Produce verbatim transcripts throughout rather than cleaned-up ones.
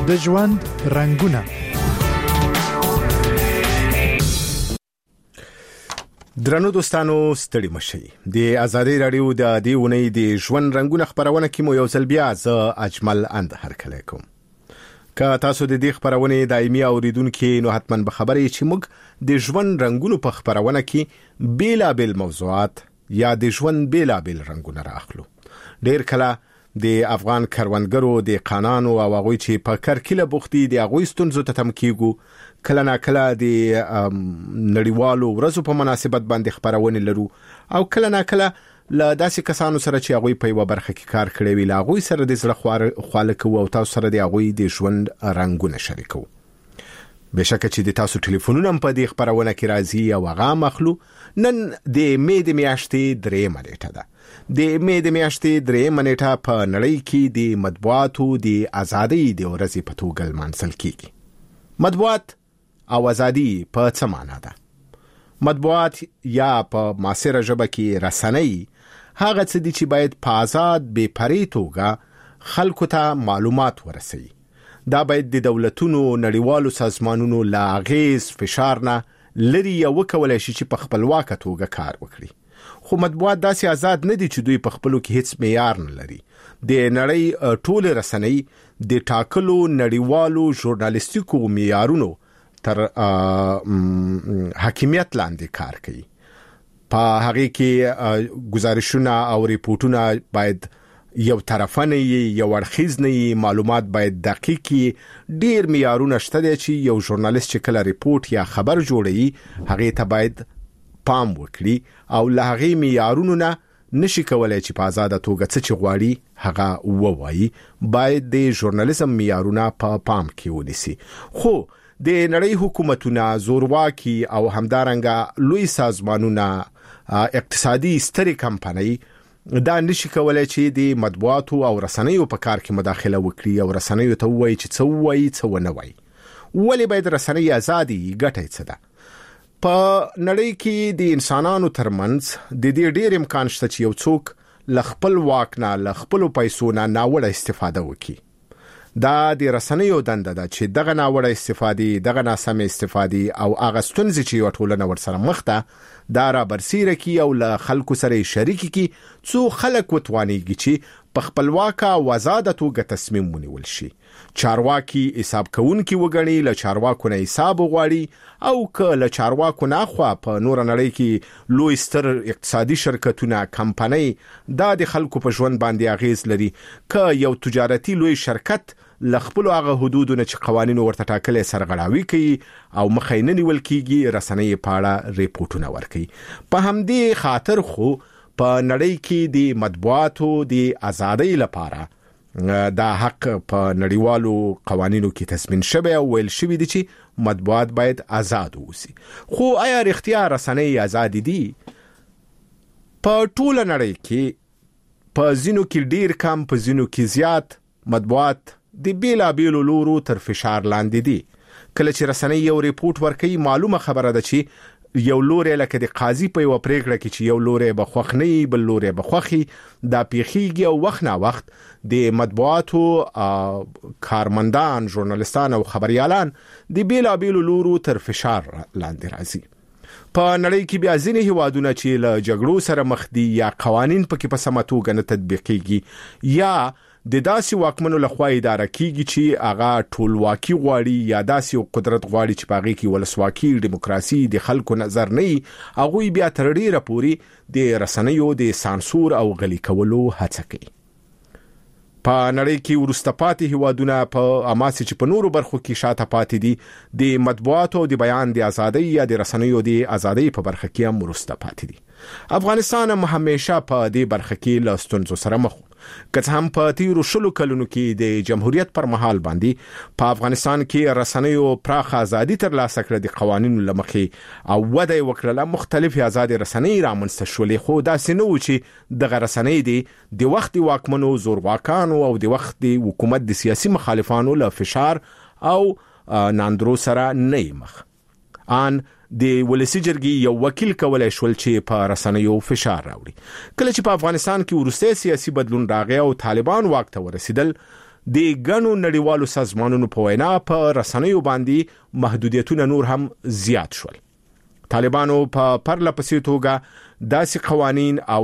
د ژوند رنگونه. درنو دوستانو ستړي مشي. د آزادۍ رادیو د دې ونې د ژوند رنگونه خبرونه کې مو یو ځل بیا ز اجمل اند هرکلی کوم. که تاسو د دې خبرونه دایمي اوریدونکو نو حتمن به خبرې چې موږ د ژوند رنگونو په خبرونه کې بیلابل موضوعات یا د ژوند بیلابل رنگونه راخلو. ډیر کله د افغان کروندګرو د قانونو او هغوی چې په کرکله بوختي د هغوی ستونزو ته تم کیږو، کله نا کله د نړیوالو ورځو په مناسبت باندې خبرونه لرو او کله نا کله له داسې کسانو سره چې هغوی په یو برخه کې کار کړی وي له هغوی سره د زړه خواله کوو او تاسو سره د هغوی د ژوند رنگونه شریکو. بشکه چې د تاسو ټلیفونونه په دې خبرونه کې راځي او هغه مخلو. نن د مې د میاشتې درېمه نیټه ده. د مې د میاشتې درېمه نیټه په نړۍ کې د مطبوعاتو د ازادۍ د ورځې په توګه لمانځل کیږي. مطبوعات او ازادي په څه معنا ده؟ مطبوعات یا په معاصره ژبه کې رسنۍ هغه څه دي چې باید په آزاد بې پرې توګه خلکو ته معلومات ورسوي. دا باید د دولتونو نړیوالو سازمانونو لا اغیز فشار نه لري یا وکولای شي چې په خپلواکه توګه کار وکړي. خو مطبوعات داسې آزاد نه دي چې دوی په خپلو کې هیڅ معیار نه لري. د نړۍ ټول رسنۍ د ټاکلو نړیوالو ژورنالیستیکو معیارونو تر حاکمیت لاندې کار کوي. په هغه کې گزارشونه او ریپورتونه باید یو طرفانه یو اړخیز نه، معلومات باید دقیقي، ډیر معیارونه شته دي چې یو ژورنالیست چې کله ریپورت یا خبر جوړوي هغه ته باید پام وکړي او له هغه معیارونو نه نشي کولای چې په آزاد توګه څه چې غواړي هغه ووایي. باید د ژورنالیزم معیارونه په پا پام کې ونیسي. خو د نړۍ حکومتونه، زورواکي او همدارنګه لوی سازمانونه، اقتصادي سترې کمپنۍ دا نشي کولای چې د مطبوعاتو او رسنیو په کار کې مداخله وکړي او رسنیو ته وایي چې څه وایي څه ونه وایي. ولې باید رسنۍ ازادي ګټه څه ده؟ په نړۍ کې د انسانانو ترمنځ د دې ډیر امکان شته چې یو څوک له خپل واک نه، له خپلو پیسو نه ناوړه استفاده وکړي. دا د رسنیو دنده ده چې دغه ناوړه استفادې، دغه ناسمه استفادې او هغه ستونزې چې یو ټولنه ورسره مخ ده دا را برسیره کی او له خلکو سره شریک کی څو خلک وتوانیږي چې په خپلواکه او آزاده توګه تصمیم ونیول شي. چارواکي حساب کوونکي وګڼي، له چارواکو نه حساب وغواړي او که له چارواکو نه خوا په نور نړۍ کې لوی ستر اقتصادي شرکتونه، کمپنۍ دا د خلکو په ژوند باندې اغیز لري. که یو تجارتي لوی شرکت لخپلو هغه حدودونه چې قوانینو ورته ټاکلي سرغړاوي کوي او مخې نه نیول کیږي، رسنۍ په اړه ریپورتونه ورکوي. په همدې خاطر خو په نړۍ کې د مطبوعاتو د ازادۍ لپاره دا حق په نړیوالو قوانینو کې تضمین شوی او ویل شوی دی چې مطبوعات باید آزاد اوسي. خو آیا رښتیا رسنۍ آزاد دي؟ په ټول نړۍ کې په ځینو کې ډیر کم، په ځینو کې زیات مطبوعات د بیلا بیلو لورو تر فشار لاندې دي. کله چې رسنۍ یو ریپورت ورکوي معلومه خبره ده چې یو لوري لکه د قاضي په یو پریکړه کې چې یو لوري به خوښ نه بل لوري به خوخي، دا پیخیږي او وخت نه وخت د مطبوعاتو کارمندان، ژورنالیستان او خبريالان د بیلا بیلو لورو تر فشار لاندې راځي. په نړۍ کې بیا ځینې هیوادونه چې له جګړو سره مخ دي یا قوانین پکې په سمه توګه نه تطبیقېږي یا د داسې واکمنو لخوا اداره کیږي چې هغه ټولواکي غواړي یا داسې قدرت غواړي چې په هغه کې ولسواکي، دیموکراسي د خلکو نظر نه وي، هغوی بیا تر ډیره پورې د رسنیو د سانسور او غلي کولو هڅه کوي. په نړۍ کې وروسته پاتې هیوادونه په اماسي چې په نورو برخو کې شاته پاتې دي د مطبوعاتو د بیان د ازادۍ یا د رسنیو د ازادۍ په برخه کې هم وروسته پاتې دي. افغانستان هم همیشه په دې برخه کې له ستونزو سره مخ که هم په تیرو شلو کلونو کې د جمهوریت پر مهال باندې په افغانستان کې رسنیو پراخه ازادي ترلاسه کړه، د قوانینو لمخې او وده وکړه، مختلفې ازادي رسنۍ رامنځته شولې. خو داسې نه و چې دغه رسنۍ دي د وخت واکمنو، زورواکانو او د وخت حکومت د سیاسي مخالفانو له فشار او ناندرو سره نه مخ. ان د ولسی جرګي یو وکیل کولای شول چې په رسنیو فشار راوړي. کله چې په افغانستان کې ورسته سیاسي بدلون راغی او طالبان واک ته ورسیدل، د غنو نړیوالو سازمانونو په وینا په رسنیو باندې محدودیتونه نور هم زیات شول. طالبانو په پرله پسې توګه داسې قوانين او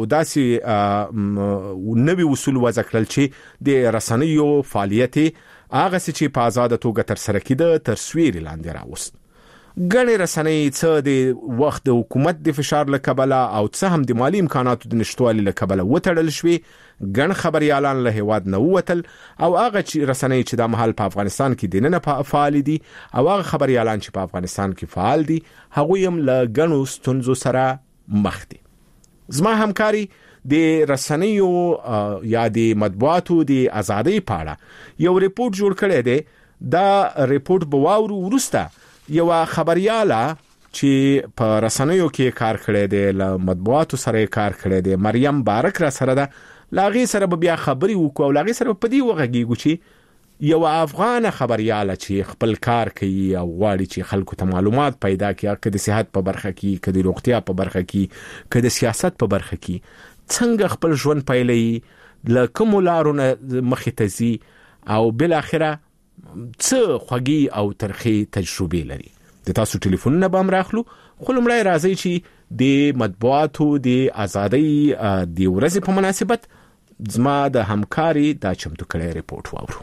داسې نوي اصول وضع کړل چې د رسنیو فعالیت هغه چې په آزاد توګه تر سره کېده تر سویر لاندې راوست. غني رسنۍ څه د وخت د حکومت د فشار له کبله او څه هم د مالی امکاناتو د نشټوالي له کبله وټړل شوې. غن خبريالان له هواد نه ووتل او هغه چې رسنۍ چې د محل په افغانستان کې د نن په فعال دي او هغه خبريالان چې په افغانستان کې فعال دي هغه هم له غنو ستونزو سره مخ دي. زما همکاري د رسنیو یا د مطبوعاتو د ازادۍ په اړه یو ریپورت جوړ کړی دی. دا ریپورت بواورو ورسته یو خبرياله چې په رسنیو کې کار کړی دی له مطبوعاتو سره کار کړی دی مریم بارک را سره ده. لاغي سره بیا خبري وکړو او لاغي سره په دې وغږیږو چې یو افغان خبرياله چې خپل کار کوي او غواړي چې خلکو ته معلومات پیدا کړي کله د صحت په برخه کې کله د روغتیا په برخه کې کله د سیاست په برخه کې څنګه خپل ژوند پیلوي ل کوم لارونه مخې ته ځي او بل اخره څه خوږی او ترخی تجربه لري. د تاسو ټلیفونونه به هم راخلو خو لمړی راځي چې د مطبوعاتو د ازادۍ د ورځې په مناسبت زما د همکاري دا چمتو کړی ریپورت واورو.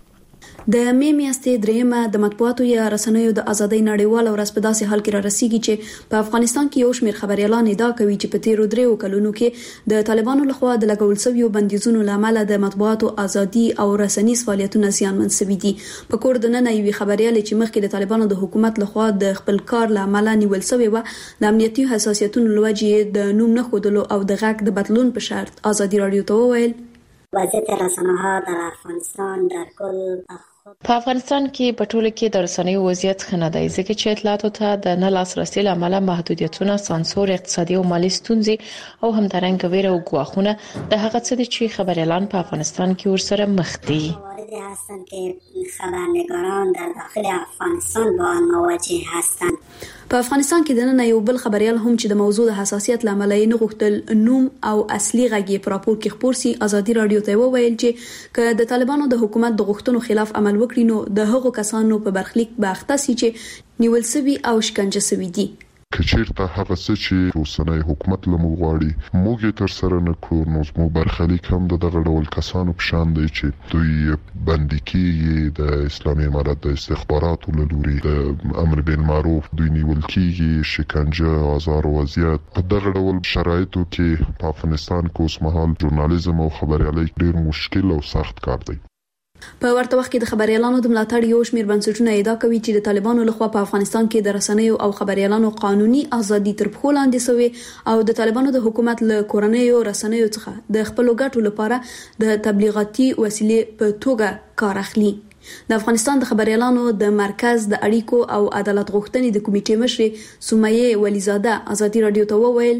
د مې میاشتې دریمه د مطبوعاتو یا رسنیو د ازادۍ نړیواله ورځ په داسې حال کې را رسیږي چې په افغانستان کې یو شمېر خبريالان ادعا کوي چې په تیرو دریو کلونو کې د طالبانو لخوا د لګول شویو بندیزونو لامل د مطبوعاتو ازادي او رسنیز فعالیتونه زیانمن شوي دي. په کور د نن یوې خبريال چې مخکې د طالبانو د حکومت لخوا د خپل کار لامل نیول شوی و د امنیتي حساسیتونو لوجې د نوم نه خودلو او د غږ د بدلون په شرط ازادي رادیو ته وویل وضعیت رسانه‌ها در افغانستان در کل په افغانستان کې په ټوله کې د رسنیو وضعیت ښه نه دی ځکه چې اطلاعاتو ته د نه لاسرسي له امله محدودیتونه، سانسور، اقتصادي او مالي ستونزې او همدارنګه ویره او ګواښونه د هغه څه دي چې خبريالان په افغانستان کې ورسره مخ دي. موردی هستند که خبرنگاران در داخل افغانستان با آن مواجه هستند. په افغانستان کې د نن یو بل خبريال هم چې د موضوع د حساسیت لامل یې نه غوښتل نوم او اصلي غږی پر راپور کې خبر سي ازادي رادیو ته وویل چې که د طالبانو د حکومت د غوښتنو خلاف عمل وکړي نو د هغو کسانو په برخلیک به اخته سي چې نیول سوي او شکنجه سوي دي. کچیرته هغه څه چې اوسنۍ حکومت لمو غواړي موږ تر سره نه کوو نو زموږ برخلیک هم د دغه ډول کسانو په شان دی چې دوی بندي کیږي د اسلامي امارت د استخباراتو له لوري د امر بالمعروف دوی نیول کیږي شکنجه آزار او اذیت په دغه ډول شرایطو کې په افغانستان کې اوس مهال ژورنالیزم او خبريالي ډیر مشکل او سخت کار دی. په ورته وخت کې د خبريالانو د ملاتړ یو شمېر بنسټونه ادعا کوي چې د طالبانو لخوا په افغانستان کې د رسنیو او خبريالانو قانوني ازادي تر پښو لاندې شوې او د طالبانو د حکومت له کورنیو رسنیو څخه د خپل ګټو لپاره د تبلیغاتي وسیلې په توګه کار اخلي. د افغانستان د خبريالانو د مرکز د اړیکو او عدالت غوښتنې د کمیټې مشر سمیه ولیزاده ازادي رادیو ته وویل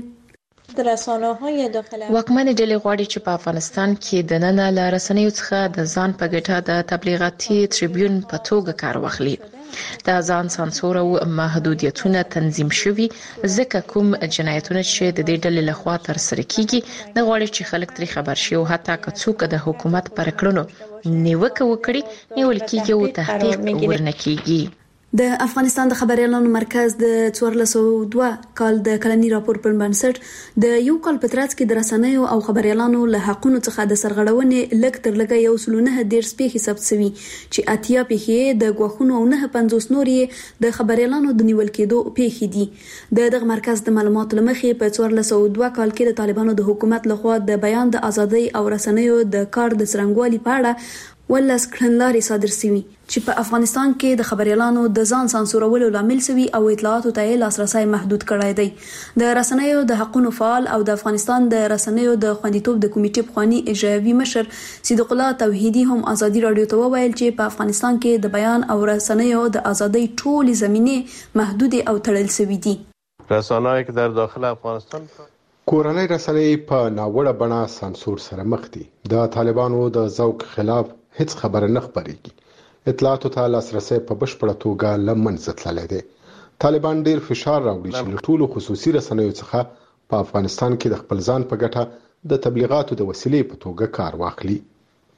واکمنې ډلې غواړي چې په افغانستان کې د نن له رسنیو څخه د ځان په ګټه د تبلیغاتي ټریبیون په توګه کار واخلي. د ځان سانسور او محدودیتونه تنظیم شوي ځکه کوم جنایتونه چې د دې ډلې لخوا تر سره کیږي نه غواړي چې خلک ترې خبر شي او حتی که څوک د حکومت پر کړنو نیوکه وکړي نیول کیږي او تحقیق ورنه کیږي. د افغانستان د خبريالانو مرکز د څوارلس سوه دوه کال د کلنی راپور پر بنسټ د یو کال په ترڅ کې د رسنیو او خبريالانو له حقونو څخه د سرغړونې لږ تر لږه یو سل نه ډیر سپېخي ثبت شوي چې اتیا پیښې د غوښنو او نه پنځوس نورې د خبريالانو د نیول کېدو پیښې دي. د دغه مرکز د معلوماتو لمخې په څوارلس سوه دوه کال کې د طالبانو د حکومت لخوا د بیان د ازادۍ او رسنیو د کار د څرنګوالي په اړه ولس کړنلارې صادر شوي چې په افغانستان کې د خبريالانو د ځان سانسورولو لامل شوي او اطلاعاتو ته لاسرسي محدود کړای دی. د رسنیو د حقوقو فعال او د افغانستان د رسنیو د خوندیتوب د کمیټې پخوانی اجرایي مشر صدیق الله توحیدی هم ازادي رادیو ته وویل چې په افغانستان کې د بیان او رسنیو د ازادۍ ټولې زمینې محدود او تړل شوي دي. رسانه‌ای که در داخل افغانستان کورنۍ رسنۍ په ناوړه بڼه سانسور سره مخ دي. د طالبانو د ذوق خلاف هیڅ خبره نه خبرېږي. اطلاعاتو ته لاسرسي په بشپړه توګه لمنځه تللی دی. طالبان ډیر فشار راوړي چې له ټولو خصوصي رسنیو څخه په افغانستان کې د خپل ځان په ګټه د تبلیغاتو د وسیلې په توګه کار واخلي.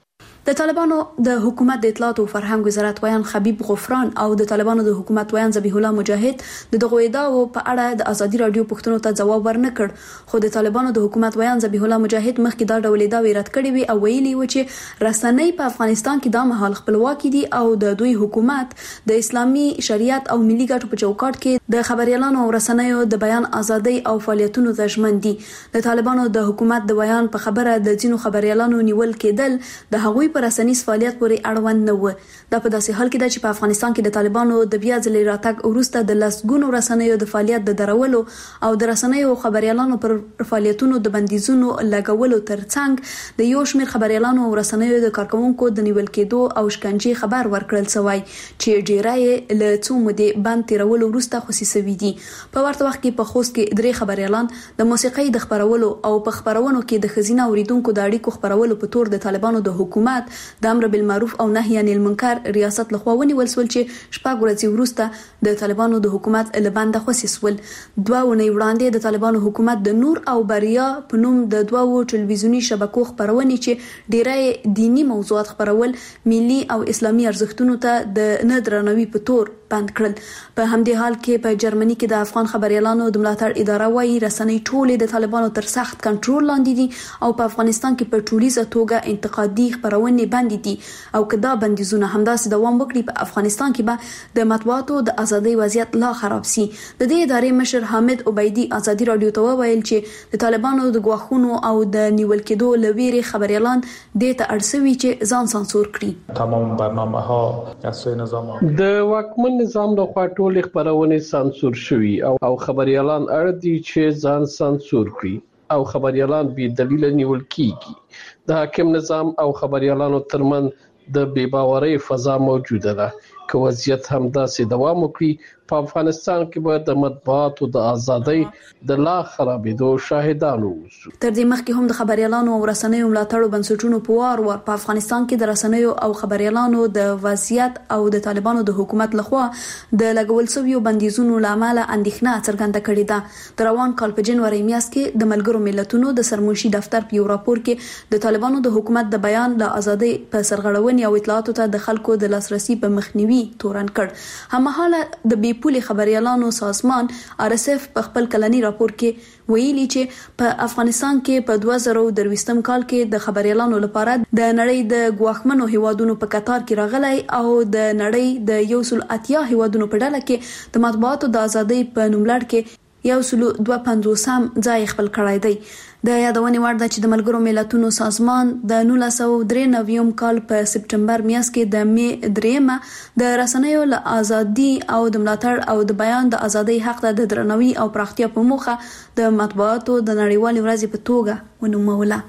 د طالبانو د حکومت د اطلاعات او فرهنګ وزارت ویان خبیب غفران او د طالبانو د حکومت ویان ذبیح الله مجاهد د دغه ادعاو په اړه د ازادي رادیو پښتنو ته جواب ورنکړ، خو د طالبانو د حکومت ویان ذبیح الله مجاهد مخکې دا ډول ادعاوې رد کړې وي او ویلي و چې رسنۍ په افغانستان کې د مهال خپلواکي دي او د دوی حکومت د اسلامي شریعت او ملي ګټو په چوکاټ کې د خبريالانو او رسنیو د بیان ازادي او فعالیتونو ضمانت دي. د طالبانو د حکومت د بیان په خبره د ځینو خبريالانو نیول کېدل د هغوی پر رسنیز فعالیت پورې اړوند نه و. دا په داسې حال کې ده چې په افغانستان کې د طالبانو د بیا ځلې راتګ وروسته د لسګونو رسنیو د فعالیت د درولو او د رسنیو خبريالانو پر فعالیتونو د بندیزونو لګولو ترڅنګ د یو شمېر خبريالانو او رسنیو د کارکونکو د نیول کېدو او شکنجې خبر ورکړل شوی چې ډیرای له څو مودې بند تیرولو وروسته خصوصي دي. په ورته وخت کې په خوست کې درې خبريالان د موسیقۍ د خبرولو او په خبرونو کې د خزینه اوریدونکو د اړیکو خبرولو په تور د طالبانو د حکومت د امر بالمعروف او نهي عن المنکر ریاست لخوا ونیول شول چې شپږ ورځې وروسته د طالبانو د حکومت لبنده خصوصي سول. دوه ونې وړاندې د طالبانو حکومت د نور او بریا په نوم د دوه ټلویزیونی شبکو خبرونې چې ډیری دینی موضوعات خبرول ملي او اسلامي ارزښتونو ته د نه درناوي په تور بند کړل. په همدې حال کې په جرمني کې د افغان خبريالانو د ملاتړ اداره وايي رسنۍ ټولې د طالبانو تر سخت کنټرول لاندې دي او په افغانستان کې په ټولیزه توګه انتقادي خبرونه باندې دي او کدا بندیزونه همداسې دوام وکړي په افغانستان کې به د مطبوعاتو د ازادۍ وضعیت لا خراب سي. د دې ادارې مشر حامد عبیدی ازادي رادیو ته وویل چې د طالبانو د غواخونو او د نیول کېدو لویری خبريالان د ته اړسوي چې ځان سانسور کړي. تمام برنامه‌ها از سوی نظام د واکمن نظام د خاطول خبرونه سانسور شوي او او خبريالان اړ دي چې ځان سانسور کړي او خبريالان به دلیل نیول کیږي. د حاکم نظام او خبريالانو ترمن د بے باورۍ فضا موجوده ده. که وضعیت هم داسې دوام وکړي په افغانستان کې به د مطبوعاتو د ازادۍ د لا خرابېدو شاهدان اوسو. تر دې مخکې هم د خبريالانو او رسنیو ملاتړو بنسټونو په وار وار په افغانستان کې د رسنیو او خبريالانو د وضعیت او د طالبانو د حکومت لخوا د لګول شویو بندیزونو لامل اندېښنه څرګنده کړې ده. د روان کال په جنوري میاشت کې د ملګرو ملتونو د سرمنشي دفتر په یو راپور کې د طالبانو د حکومت د بیان له ازادۍ په سرغړونې او اطلاعاتو ته د خلکو د لاسرسي په مخنیوي تورن کړ. هممهاله د بي پولي خبريالانو سازمان آر اس اف په خپل کلنی راپور کې ویلي چې په افغانستان کې په دوه زره درویشتم کال کې د خبريالانو لپاره د نړۍ د ګواښمنو هیوادونو په قطار کې راغلی او د نړۍ د یو سل اتیا هیوادونو په ډله کې د مطبوعاتو د ازادۍ په نوملړ کې یو سل دوه پنځوسم ځای خپل کړی دی. د یادونې وړ ده چې د ملګرو ملتونو سازمان د نولس سوه درې نوي کال په سپټمبر میاشت کې د می دریمه د رسنیو له ازادي او د ملاتړ او د بیان د ازادۍ حق ته د درناوي او پراختیا په موخه د مطبوعاتو د نړیوال ورځې په توګه ونوموله.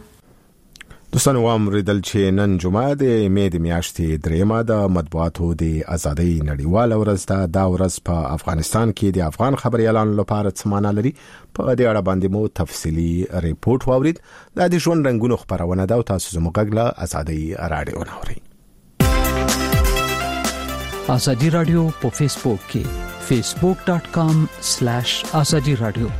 دوستانو وامریدل چې نن جمعه د می د میاشتې دریمه د مطبوعاتو د ازادۍ نړیواله ورځ ده. دا ورځ په افغانستان کې د افغان خبريالانو لپاره څه معنی لري په دې اړه باندې مو تفصيلي ریپورت واورید. د دې ژوند رنگونو خبرونه ده او تاسو زموږ غږ له ازادۍ رادیو نوري. ازادي رادیو په فیسبوک کې facebook dot com slash azadi radio.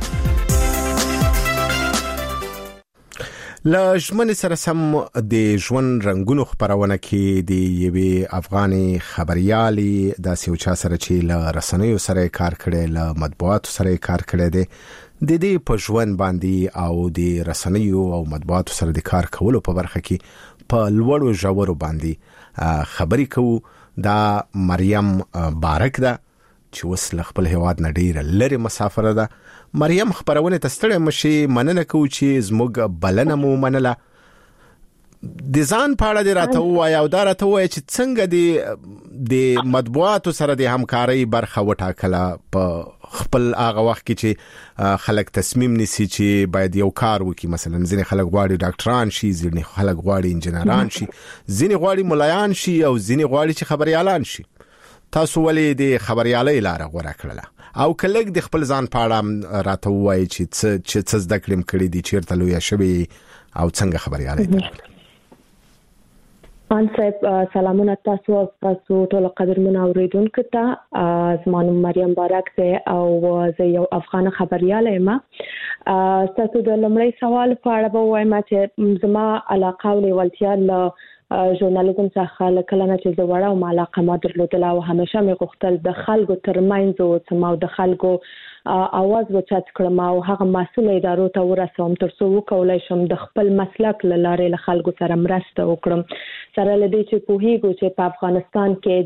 لژمن سره سم د ژوند رنگونو خبرونه کې د یوې افغاني خبريالي د سیوچا سره چې ل رسنیو سره کار کړي ل مطبوعاتو سره کار کړي دي د دې په ژوند باندې او د رسنیو او مطبوعاتو سره د کار کولو په برخه کې په لوړو ژورو باندې خبري کوو. دا مریم بارک ده چې وسله خپل هواد نډیر لري مسافر ده. مریم خبرونه تستړی مشي مننه کو چې زموږ بلنه مو منله. د ځان په اړه راته وایي او دا راته وایي چې څنګه د د مطبوعاتو سره د همکارۍ برخه وټاکله په خپل هغه وخت کې چې خلک تصمیم نیسي چې باید یو کار وکړي. مثلا ځینې خلک غواړي ډاکټران شي، ځینې خلک غواړي انجنیران شي، ځینې غواړي ملایان شي او ځینې غواړي چې خبريالان شي. تاسو ولې د خبريالۍ لاره غوړه کړله او کله د خپل ځان په اړه راته وایي چې څه څه زده کړم کړی دي، چیرته لوی شوی او څنګه خبريالۍ؟ ان صاحب سلامونه تاسو او تاسو ټول قدرمن اوریدونکو ته. زما نوم مریم بارک ده او زه یو افغان خبرياله یم. تاسو د لمړی سوال په اړه به وایم چې زما علاقه او لیوالتیا له ژورنالیزم څخه کله نه چې زه وړه او علاقه ما درلودله او همیشه مې غوښتل د خلکو ترمنځ اوسم او د خلکو اواز وچت کړم او هغه مسؤل ادارو ته ورسوم ترڅو وکولای شم د خپل مسلک لاره له خلکو سره مرسته وکړم سره لدې چې پوهیږو چې په افغانستان کې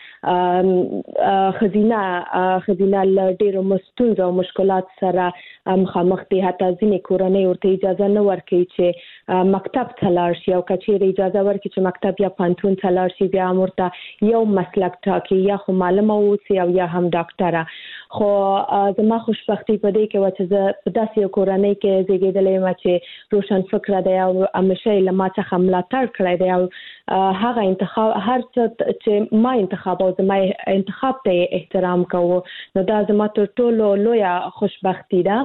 د خزینه خزینه له ډېرو مستونزو او مشکلات سره مخامخ دي حتی ځینې کورنۍ ورته اجازه نه ورکوي چې مکتب ته لاړ شي او که چیرې اجازه ورکړي چې مکتب یا پوهنتون ته لاړ شي بیا ورته یو مسلک ټاکي یا خو معلمه اوسي او یا هم ډاکټره خو زما خوشبختي په دې کې و چې زه په داسې یو کورنۍ کې زیږېدلې یم چې روشن فکره دی او همیشه یې له ما څخه ملاتړ کړی دی او هغه انتخاب هر څه چې ما انتخاب او زما انتخاب ته احترام کوو نو دا زما تر ټولو لویه خوشبختي ده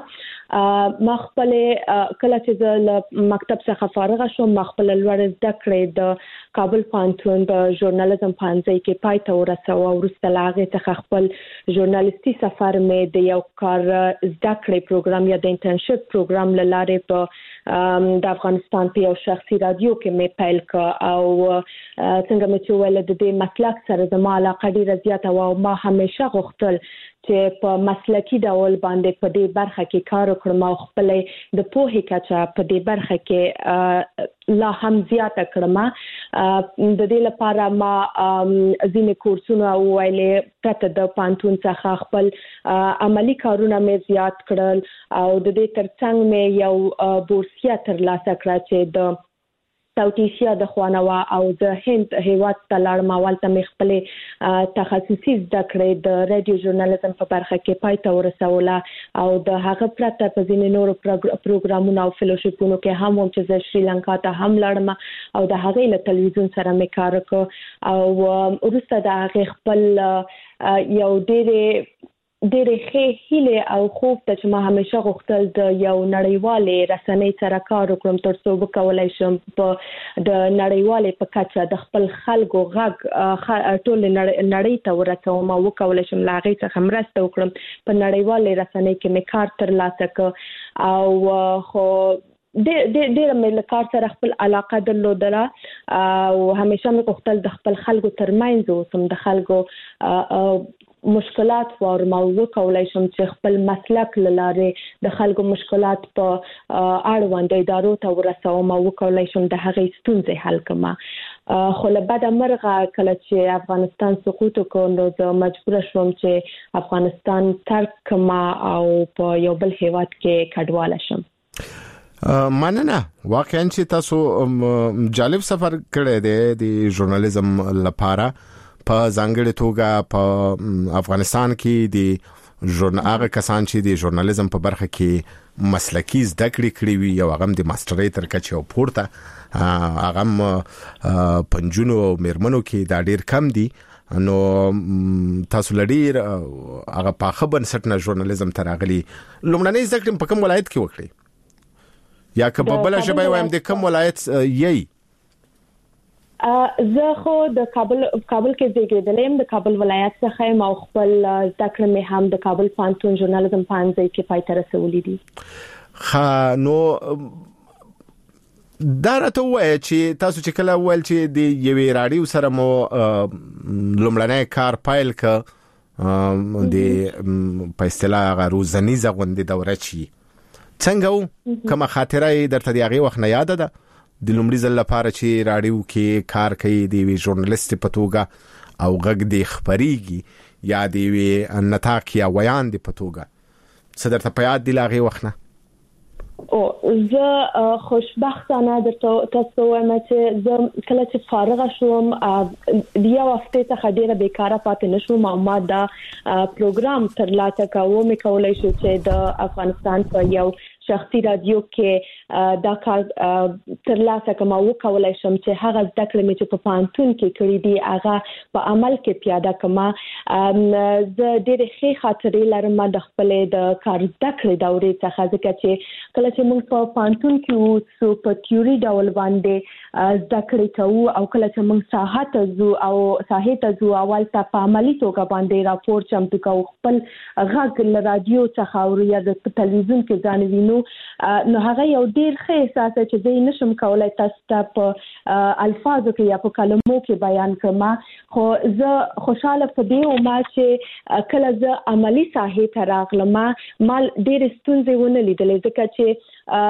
ما خپل کله چې زه له مکتب څخه فارغه شوم ما خپل لوړ زده کړې د کابل پوهنتون د ژورنالیزم پوهنځي کې پای ته ورسوه او وروسته له هغې څخه خپل ژورنالیستي سفر مې د یو کار زده کړې پروګرام یا د انټرنشپ پروګرام له لارې په د افغانستان په یو شخصي رادیو کې مې پیل کړ او څنګه مې چې ویل د دې مسلک سره زما علاقه ډېره زیاته وه او ما همیشه غوښتل چې په مسلکي ډول باندې په دې برخه کې کار وکړم او خپلې د پوهې کچه په دې برخه کې لا هم زیاته کړم د دې لپاره ما ځینې کورسونه ویلې پرته د پوهنتون څخه خپل عملی کارونه مې زیات کړل او د دې ترڅنګ مې یو بورسیه ترلاسه کړه چې د ساوت ایشیا د خوانوا او د هند هیواد ته لاړم اولته مې خپل تخصصي زده کړې د رادیو ژورنالیزم په برخه کې پای ته ورسوله او د هغه پرته په ځینې نورو پروګرامونو او فیلوشیپونو کې هم هم چې زه شریلانکا ته هم لاړم او د هغې له تلویزیون سره مې کار وکړ او وروسته د هغې خپل یو ډېرې ډېرې ښې هیلې او خوب ته چې ما همیشه غوښتل د یو نړیوالې رسنۍ سره کار وکړم ترڅو وکولای شم په د نړیوالې په کچه د خپل خلکو غږ ټول نړۍ ته ورسوم او وکولای شم له هغې څخه مرسته وکړم په نړیوالې رسنۍ کې مې کار ترلاسه کړ او خو ډېر مې له کار سره خپل علاقه درلودله او همیشه مې غوښتل د خپل خلکو ترمنځ اوسم د خلکو مشکلات واورم او وکولای شم چې خپل مسلک له لارې د خلکو مشکلات په اړوند ادارو ته ورسوم او وکولای شم د هغې ستونزې حل کړم خو له بده مرغه کله چې افغانستان سقوط وکړ نو زه مجبوره شوم چې افغانستان ترک کړم او په یو بل هیواد کې کډواله شم مننه واقعا چې تاسو جالب سفر کړی دی د ژورنالیزم لپاره په ځانګړې توګه په افغانستان کې د ژورنال کسان چې د ژورنالیزم په برخه کې مسلکی زده کړې کړې وي او هغه د ماسترۍ تر کچې او پورته هغه پنځونو میرمنو کې دا ډیر کم دي نو تاسو لډیر هغه په خبر سټنه ژورنالیزم تر اغلی لومړنۍ زده کړې په کوم ولایت کې وکړي یا که په بل ژبه وایم د کوم ولایت یی زه خو د کابل کابل کې زیږېدلم د کابل ولایت څخه یم او خپل زده کړې مې هم د کابل پوهنتون ژورنالیزم پوهنځي کې پای ته رسولې دي. ښه نو دا راته وایي چې تاسو چې کله ویل چې د یوې راډیو سره مو لومړنی کار پیل کړ د په اصطلاح روزنیزه غونډې دوره چی څنګه کومه خاطره درته دی هغه وخت نه یاد ده د لومړي ځل لپاره چې راډیو کې کار کوي د ژورنالیست په توګه او غږ د خبريږي یا د نطاق یا ویان د په توګه څه درته په یاد دی لاغي وخت نه او زه خوشبختانه درته تاسو وایم چې زه کله چې فارغ شوم د یو هفته څخه ډیره بیکاره پاتې نشوم او ما دا پروګرام ترلاسه کوم مې کولای شو چې د افغانستان په یو شخصي رادیو کې دا کار ترلاسه کوم او کولای شم چې هغه زده کړې مې چې په پوهنتون کې کړې دي هغه په عمل کې پیاده کوم زه ډېرې ښې خاطرې لرم د خپلې د کار زده کړې دورې څخه ځکه چې کله چې موږ په پوهنتون کې اوسو په تیوري ډول باندې زده کړې کوو او کله چې موږ ساحه ته ځو او ساحې ته ځو اول ته په عملي توګه باندې راپور چمتو کوو خپل غږ له رادیو څخه او یا د تلویزیون کې ځان وینو وینو نو هغه یو ډیر ښه احساس چې زه نشم کولای تاسو ته په الفاظو کې یا په کلمو کې بیان کړم خو زه خوشاله پدې وم چې کله زه عملی ساحې ته راغلم ما ډیر ستونزې ونه لیدلې ځکه چې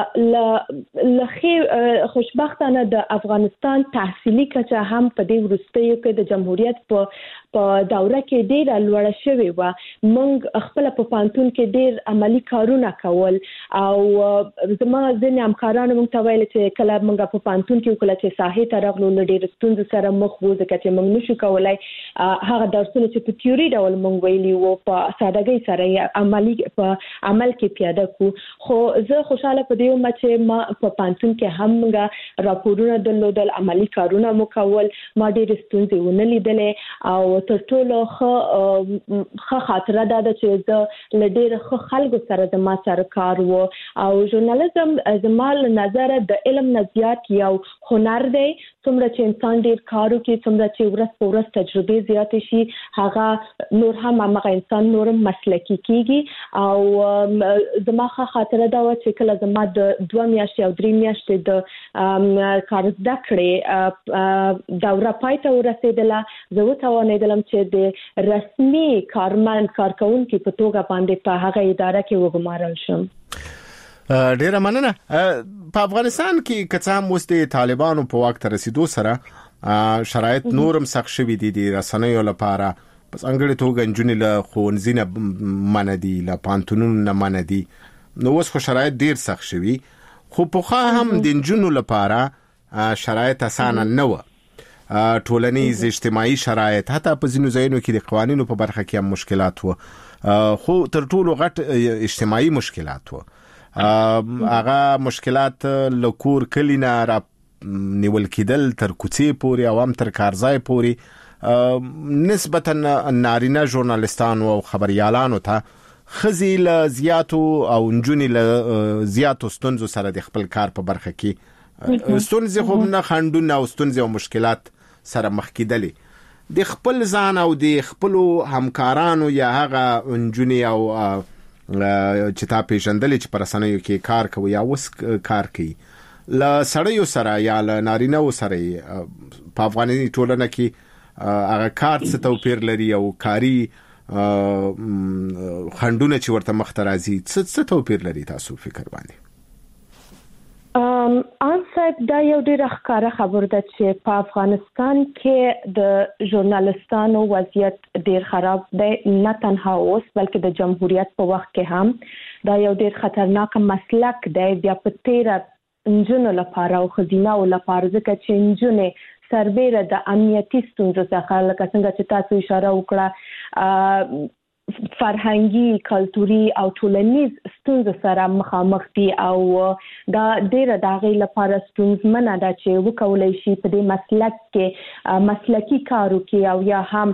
ل لخي خوشبختانه د افغانستان تحصیلي کچه هم په دې وروستیو کې د جمهوریت په په دوره کې ډیر لوړه شوې و. موږ خپل په پانتون کې ډیر عملی کارونه کول او زما ځینې همکارانو موږ ته ویل چې کله موږ په پانتون کې کله چې ساحې ته راغلو له ډیر ستونزو سره مخ وو ځکه چې موږ نشو کولای هغه درسونه چې په تیوري ډول موږ ویلي وو په سادهګۍ سره عملی په عمل کې پیاده کو. خو زه خوشاله په دې وم چې ما په پانتون کې هم موږ راپورونه درلودل عملی کارونه مو کول ما ډیر ستونزې ونه لیدلې او تر ټولو ښه خاطره دا ده چې زه له ډېر ښه خلکو سره زما سره کار و او ژورنالیزم زما له نظره د علم نه زیات یو هنر دی. څومره چې انسان ډېر کار وکړي څومره چې ورځ په ورځ تجربې زیاتې شي هغه نور هم هغه انسان نور مسلکي کیږي او زما ښه خاطره دا وه چې کله زما د دوه میاشتې او درې میاشتې د کار زده کړې دوره پای ته ورسېدله زه وتوانېدلم چې د رسمي کارمند کارکونکي په توګه باندې په هغه اداره کې وګمارل شم. ډیره مننه. په افغانستان کې کڅام وسته طالبانو په وخت رسیدو سره شرایط نورم سخت شوي دي د رسنیو لپاره پس انګړې توګه انجونې له ښوونځي نه منع دي له پانتونونو نه منع دي نو اوس خو شرایط ډیر سخت شوي خو پخوا هم د انجونو لپاره شرایط اسانه نه و. ټولنیز اجتماعي شرایط حتی په ځینو ځایونو کې د قوانینو په برخه کې هم مشکلات و خو تر ټولو غټ اجتماعي مشکلات و. هغه مشکلات له کور کلی نه را نیول کېدل تر کوڅې پورې او هم تر کارځای پورې نسبتا نارینه ژورنالستانو او خبريالانو ته ښځې له زیاتو او نجونې له زیاتو ستونزو سره د خپل کار په برخه کې ستونزې خو نه خنډونه او ستونزې او مشکلات سره مخ کېدلې د خپل ځان او د خپل همکارانو یا هغه نجونې او چې تا پیژندلې چې پر رسنیو کې کار کوي یا وس کار کوي له سړیو سره یا له نارینه‌و سره په افغاني ټولنه کې هغه کار څه توپیر لري او کاری خنډونه چې ورته مخ ته راځي څه څه توپیر لري تاسو فکر باندې؟ ام ان صاحب دا یو ډیر ښکاره خبره ده چې په افغانستان کې د ژورنالستانو وضعیت ډیر خراب دی نه تنها اوس بلکې د جمهوریت په وخت کې هم دا یو ډیر خطرناک مسلک دی بیا په تیره انجونو لپاره او خزینه‌و لپاره ځکه چې انجونې سربېره د امنیتي ستونزو څخه لکه څنګه چې تاسو اشاره وکړه فرهنګي کلتوري او ټولنیز ستونزو سره مخامخ دي او دا ډیره د هغې لپاره ستونزمنه ده چې وکولای شي په دې مسلک کې مسلکي کار وکړي او یا هم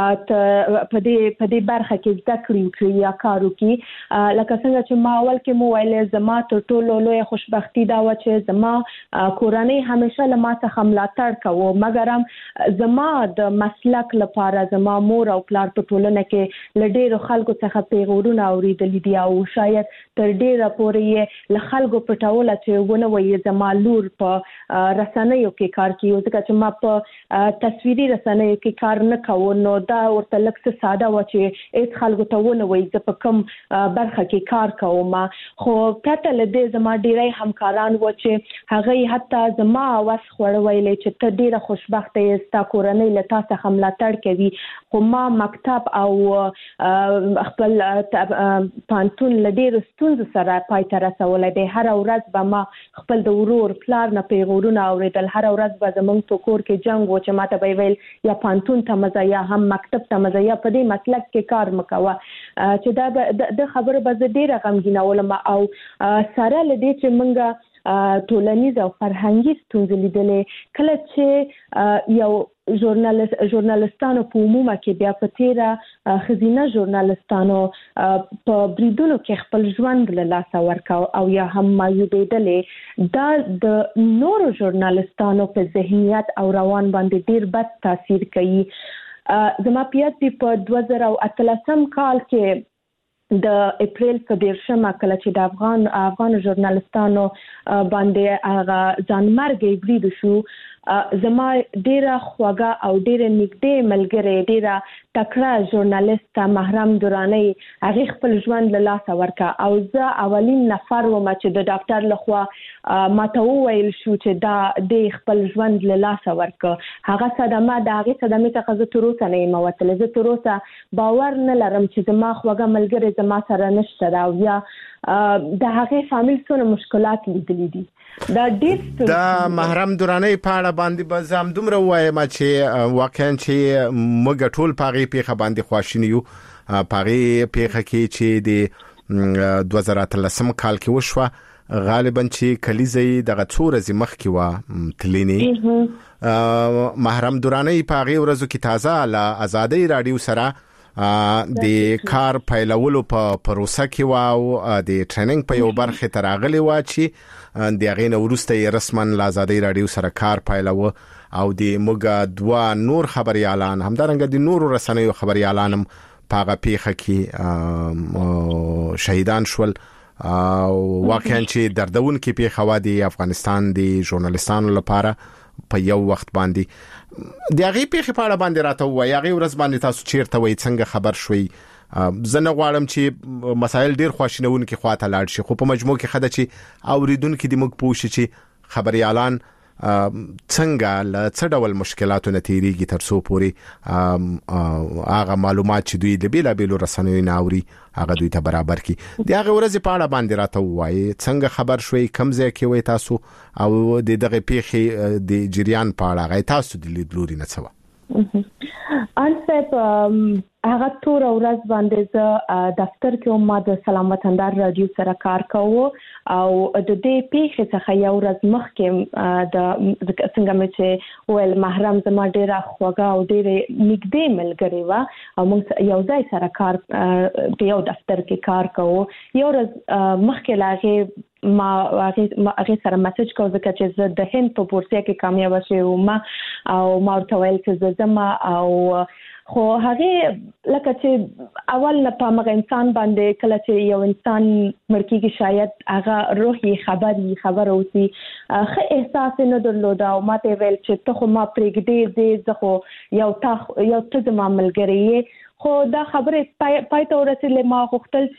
په دې په دې برخه کې زده کړې وکړي یا کار وکړي. لکه څنګه چې ما اول کې مو ویل زما تر ټولو لویه خوشبختي دا وه چې زما کورنۍ همیشه له ما څخه ملاتړ کوو مګر هم زما د مسلک لپاره زما مور او پلار په ټولنه کې له ډېرو خلکو څخه پیغورونه اورېدلي دي او شاید تر ډېره پورې یې له خلکو پټوله چې ونه وایي زما لور په رسنیو کې کار کوي ځکه چې ما په تصویري رسنیو کې کار نه کوو نو دا ورته لږ څه ساده وه چې هېڅ خلکو ته ونه وایي زه په کوم برخه کې کار کوم. خو پرته له دې زما ډېری همکاران وو چې هغوی حتی زما اواز خوړه ویلی چې ته ډېره خوشبخته یې ستا کورنۍ له تا څخه ملاتړ کوي خو ما مکتب او خپل پانتون له ډېرو ستونزو سره پای ته رسولی دی. هره ورځ به ما خپل د ورور پلار نه پیغورونه اورېدل هره ورځ به زموږ په کور کې جنګ و چې ما ته به یې ویل یا پانتون ته مه ځه یا هم مکتب ته مه ځه یا په دې مسلک کې کار مه کوه چې دا د خبرو به زه ډېره غمګینولم او سره له دې چې موږ ټولنیز او فرهنګي ستونزې لیدلې کله چې یو ژورنالست ژورنالستانو په عمومه کې بیا په تیره ښځینه ژورنالستانو په بریدونو کې خپل ژوند له لاسه ورکاو او یا هم معیوبېدلې دا د نورو ژورنالستانو په ذهنیت او روان باندې ډیر بد تاثیر کوي. زما په یاد دی په دوه زره او اتلسم کال کې د اپریل په دیرشمه کله چې د افغان افغان ژورنالستانو باندې هغه ځانمرګي برید شو زما ډیره خواږه او ډیره نږدې ملګری ډیره تکړه ژورنالیست محرم درانی هغه خپل ژوند له لاسه ورکا او زه اولین نفر وم چې د ډاکټر لخوا ماته وویل شو چې دا د خپل ژوند له لاسه ورکا هغه صدمه د هغه صدمې څخه زه تر اوسه نه یم وتلې زه تر اوسه باور نه لرم چې زما خواږه ملګری زما سره نشته دا یا د هغه فامیل څخه مشکلات لیدلې دي دا ډېر دا محرم درانی په اړه باندې به زم دومره وایم چې واقعا چې موږ ټول پاغي پیخه باندې خواشینی یو پاغي پیخه کې چې د دوه زره اتلسم کال کې وشوه غالبا چې کلیزي دغه څوره زمخ کې و تلینی محرم درانی پاغي ورځو کې تازه له ازادي رادیو سره د کار پیلولو په پروسه کې واو د ټریننګ په یو برخه تراغلی و چې د هغه نورسته رسما ل ازادي رادیو سره کار پیلوه او د موږ دوا نور خبريالان همدارنګه د نور رسنیو خبريالانم پاغه پیخه کې شهیدان شول او واقعا چې دردون کې پیخه و د افغانستان د ژورنالستانو لپاره په یو وخت باندې د هغه پیخه په اړه باندې راته وایي هغه ورځ باندې تاسو چیرته وای څنګه خبر شوي زنه غواړم چې مسائل ډیر خواشینونکي خواته لاړ شي خو په مجموع کې خده چې اوریدونکو د موږ پوښتنه چې خبريالان څنګه له څه ډول مشکلاتو نتیریږي تر څو پوري هغه معلومات چې دوی د بیلا بیلو رسنیو ناوري هغه دوی ته برابر کی د هغه ورځ په اړه باندې راته وایي څنګه خبر شوي کوم ځای کې وای تاسو او د دغه پیخي د جریان په اړه غي تاسو د لیدلوري نه څه انصب هغه تور ورځ باندې ز دفتر کې ما د سلامت اندر رادیو سره کار کوو او د دې پیښې څخه یو ورځ مخکې د څنګه مې چې ول محرم زما ډیره خوږه او ډیره نږدې ملګری و او موږ یو ځای سره کار په یو دفتر کې کار کوو یو ورځ مخکې لاغه ما هغه سره میسج کوم چې زه د هند په پورسیا کې کامیاب شوم او ما ورته ویل چې زما او خو هغه لکه چې اول نه په مغه انسان باندې کله چې یو انسان مرکیږي شاید هغه روحي خبري خبر اوسي خه احساس نه درلود او ماته ویل چې ته خو ما پرېږدې دې زه خو یو تا یو ته ما ملګری خو دا خبره پای ته ورسېله ما غوښتل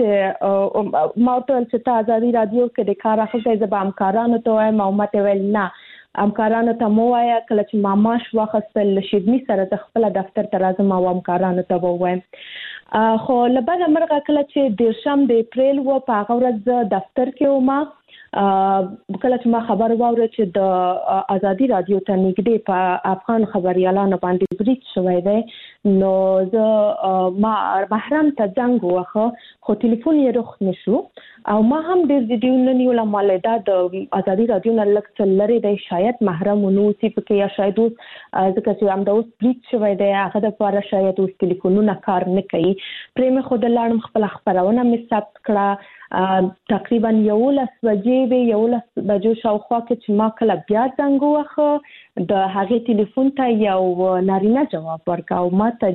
چې ما ته چې تا ازادي رادیو کې د کار اخلي زه به همکارانو ته وایم او ماته ویل نه همکارانو ته مو وایا کله چې ما ماش واخستل شیدنی سره د خپل دفتر ته راځم او همکارانو ته وایم خو لبنه مرغه کله چې د شم د اپریل و په هغه ورځ دفتر کې و ما کله چې ما خبر واوره چې د ازادي رادیو ته نږدې په افغان خبريالانو باندې برید شوی دی نو زه ما محرم ته زنګ وکړ خو ټلیفون یې رخ نشو او ما هم د ویډیو نه نیول مالدا د ازادي رادیو نه لکه لري دی شاید محرم نو سی په یا شاید اوس ځکه چې هم د اوس برید شوی دی هغه د لپاره شاید اوس ټلیفونونه کار نه کوي پرېمه خود لاړم خپل خبرونه مې ثبت کړه تقریبا یو لس بجې وی یو لس بجو شاوخوا کې چې ما کله بیا څنګه وخه د هغه ټلیفون ته یو نارینه جواب ورکاو ما ته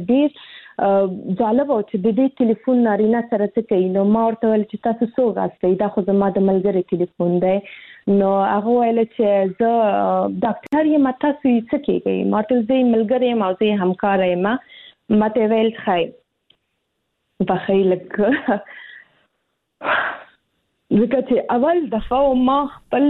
ډیر جالب او چې د دې ټلیفون نارینه سره څه کوي نو ما ورته ویل چې تاسو څو راځئ دا خو زما د ملګری ټلیفون دی نو هغه ویل چې زه ډاکټر یم تاسو یې څه کوي ما ته زه ملګری یم او زه همکار یم ما ته ویل خیر بخیر لک ځکه چې اول دفعه ما خپل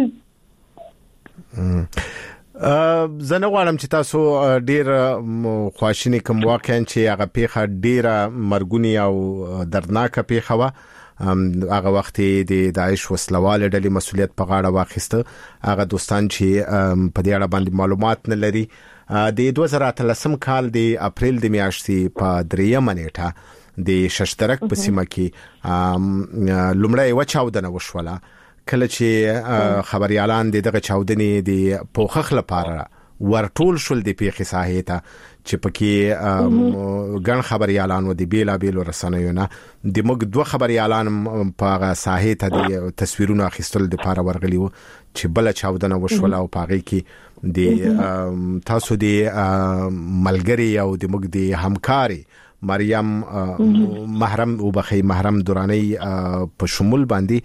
زنه غواړم چې تاسو ډیر خواشینی کوم واقعا چې هغه پیخه ډیره مرګونی او دردناکه پیخه و هغه وخت د داعش وسلواله ډلې مسولیت په غاړه واخیسته هغه دوستان چې په دې اړه باندې معلومات نه لري د دوه زره اتلسم کال د اپریل د میاشتې په دریمه نیټه د ششترک په سیمه کې لومړی و چاودنه وشوله کله چې خبريالان دغه چاودنې د پوخخ لپاره ورټول شول د پیښې ساحې ته چې پکې ګڼ خبريالان و د بیلا بیلو رسنیو نه د موږ دوه خبريالان په ساحې ته د تصویرونو اخیستل د لپاره ورغلی و چې بل چاودنه وشوله او پاغي کې د تاسو د ملګری او د موږ د همکاري مریم محرم وبخي محرم دورانی په شمول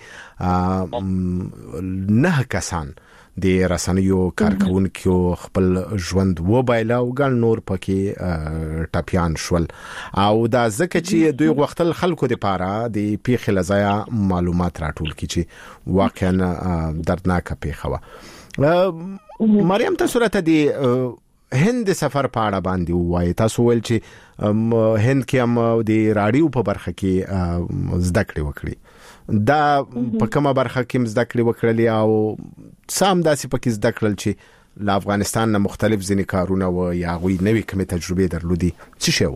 باندې نه کسان د رسنیو کارکونکو خپل ژوند وبایله او ګڼ نور پکې ټاپیان شول او دا ځکه چې دوی غوښتل خلکو لپاره د پیښې لزایا معلومات راټول کړي چې واقعا دردناک پیښه و. مریم تاسو راته دی هند سفر په اړه باندې وایي. تاسو ول چې هند کې هم د رادیو په برخه کې زده کړې وکړي. دا په کومه برخه کې زده کړې وکړلې او سم داسې پکې زده کړل چې له افغانستان نه مختلف ځینې کارونه و یا غوي نوې کومه تجربه درلودي څه شو؟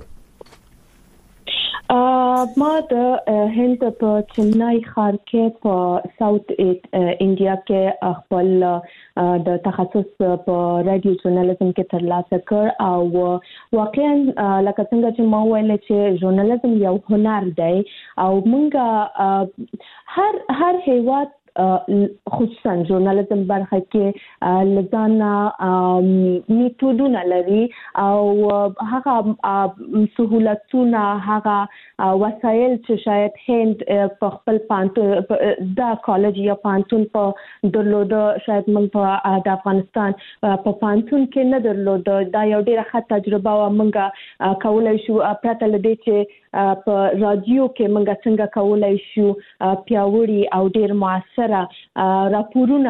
ما د هند په چنای ښار کې په ساوث انډیا کې خپل د تخصص په رادیو ژورنالیزم کې ترلاسه کړ او واقعا لکه څنګه چې ما ویل چې ژورنالیزم یو هنر دی او مونږه هر هر هیواد خصوصا ژورنالیزم برخه کې لزانا میتودونه لري او هغه سہولتونه هغه وسایل چې شاید هند په خپل پانتون دا کالج یا پانتون په درلود شاید موږ په د افغانستان په پانتون کې نه درلود. دا یو ډیره ښه تجربه و. موږ کولای شو پرته لدې چې په رادیو کې موږ څنګه کولای شو پیاوړي او ډیر موثر راپورونه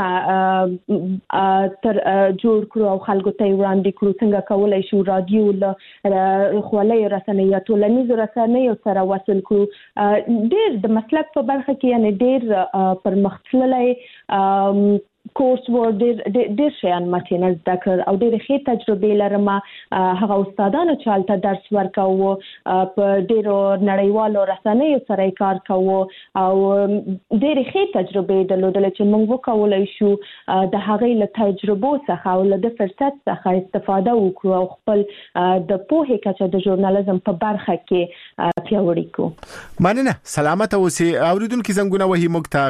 تر جوړ کړو او خلکو ته وړاندې کړو. څنګه کولای شو رادیو له خولۍ رسنیو ټولنیزو رسنیو سره وصل کړو. ډیر د مسلک په برخه کې یعنی ډیر پرمختللی کورس ور ډیر ډیر شیان ماته نه زده کړ او ډیر ښه تجربه لرم. هغه استادانو چې حالت درس ورکاوه په ډیرو نړیوالو رسنیو سره کار کاوه او ډیر ښه تجربه درلودل چې موږ وکولای شو د هغه له تجربو څخه او له فرصت څخه استفاده وکړو او خپل د پوهې کچه د ژورنالیزم په برخه کې پیاوړی کو. مننه. سلامت اوسئ. اوریدونکو زنګونه وهي موږ ته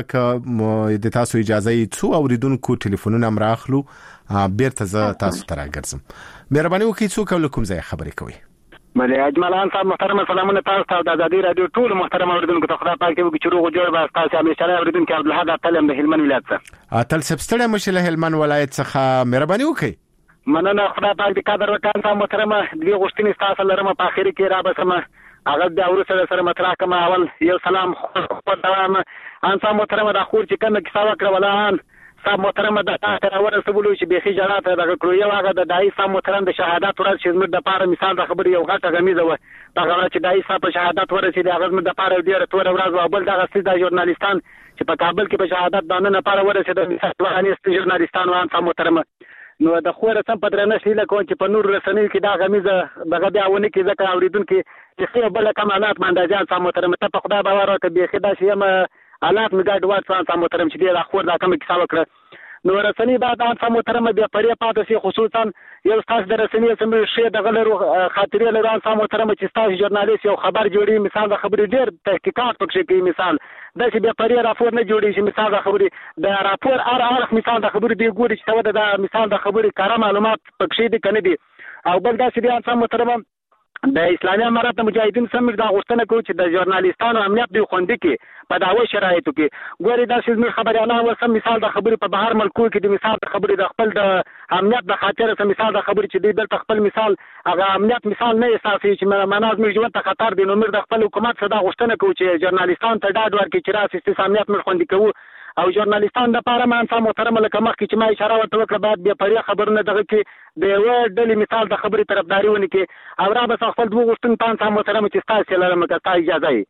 د تاسو اجازه یې څو اوریدونکو ټلیفونونه امراخلو بیرته ز تاسو ته راګرځم. مهرباني وکړئ څوک لکم ځای خبرې کوي. ملي اجملان صاحب محترم سلامونه تاسو ته د آزادۍ رادیو ټول محترم اوریدونکو ته خدای پاک وکړي چې روغ جوړ به تاسو همیشه اوریدونکو عبدالحق اتلم د هلمند ولایت څخه. اتل سبستړی مشله هلمند ولایت څخه مهرباني وکړئ. مننه. خدای پاک دې قدر وکړي. تاسو محترم دوی غوښتنې تاسو لرم په اخر کې را بسمه هغه د اورسره سره مطرح کما اول یو سلام خو دوام ان سم محترم د خور چې کومه کیسه وکړه ولان سم محترم د تاسو ورسولو چې به خجالات دغه کړو یو هغه د دای سم محترم د شهادت ورځ چې زموږ د پاره مثال د خبرې یو غټه غمیزه و دغه چې دای سم په شهادت ورسې د هغه زموږ د پاره ډیره تور ورځ او بل دغه ستاسو د ژورنالیستان چې په کابل کې په شهادت باندې نه پاره ورسې د مثال ژورنالیستان وان سم محترم نو د خوره سم په درنه شي لکه چې په نور رسنۍ کې دا غمیزه دغه بیا ونه کې ځکه اوریدونکو چې څه بل کمالات باندې ځان سم محترم ته په خدای باور وکړي به خدا شي ما حالات مګاډ وات سم محترم چې دا خور دا کوم کیسه وکړه نو رسنۍ بعد ان سم محترم بیا پرې پاتې شي خصوصا یو تاسو د رسنۍ سم شي دغه لرو خاطرې لرو ان سم محترم چې تاسو ژورنالیست یو خبر جوړي مثال د خبرې ډېر تحقیقات پکې کوي مثال د چې بیا پرې راپور نه جوړي چې مثال د خبرې د راپور ار ار مثال د خبرې دی ګوري چې دا د مثال د خبرې کار معلومات پکې دي کنه دي او بل دا چې ان سم محترم د اسلامي امارات مجاهدین سم دا غوښتنه کوي چې د ژورنالیستانو امنیت دی خوندې کې په داوی شرایطو کې ګوري دا چې زموږ خبريالان وسم مثال د خبرې په بهر ملکو کې د مثال د خبرې د خپل د امنیت د خاطر سم مثال د خبرې چې دی بل خپل مثال هغه امنیت مثال نه احساسي چې مناظ موږ ژوند ته خطر دی نو موږ د خپل حکومت څخه دا غوښتنه کوي چې ژورنالیستان ته ډاډ ورکړي چې راسي امنیت موږ خوندې کوو او ژورنالیستان د پاره مان سم محترم لکه مخکې چې ما اشاره ورته وکړه بعد بیا پرې خبرونه دغه کې د یو ډلې مثال د خبرې طرفداري ونی کې او را به خپل دوه غوښتنې تان سم محترم چې تاسو لرم که تاسو اجازه یې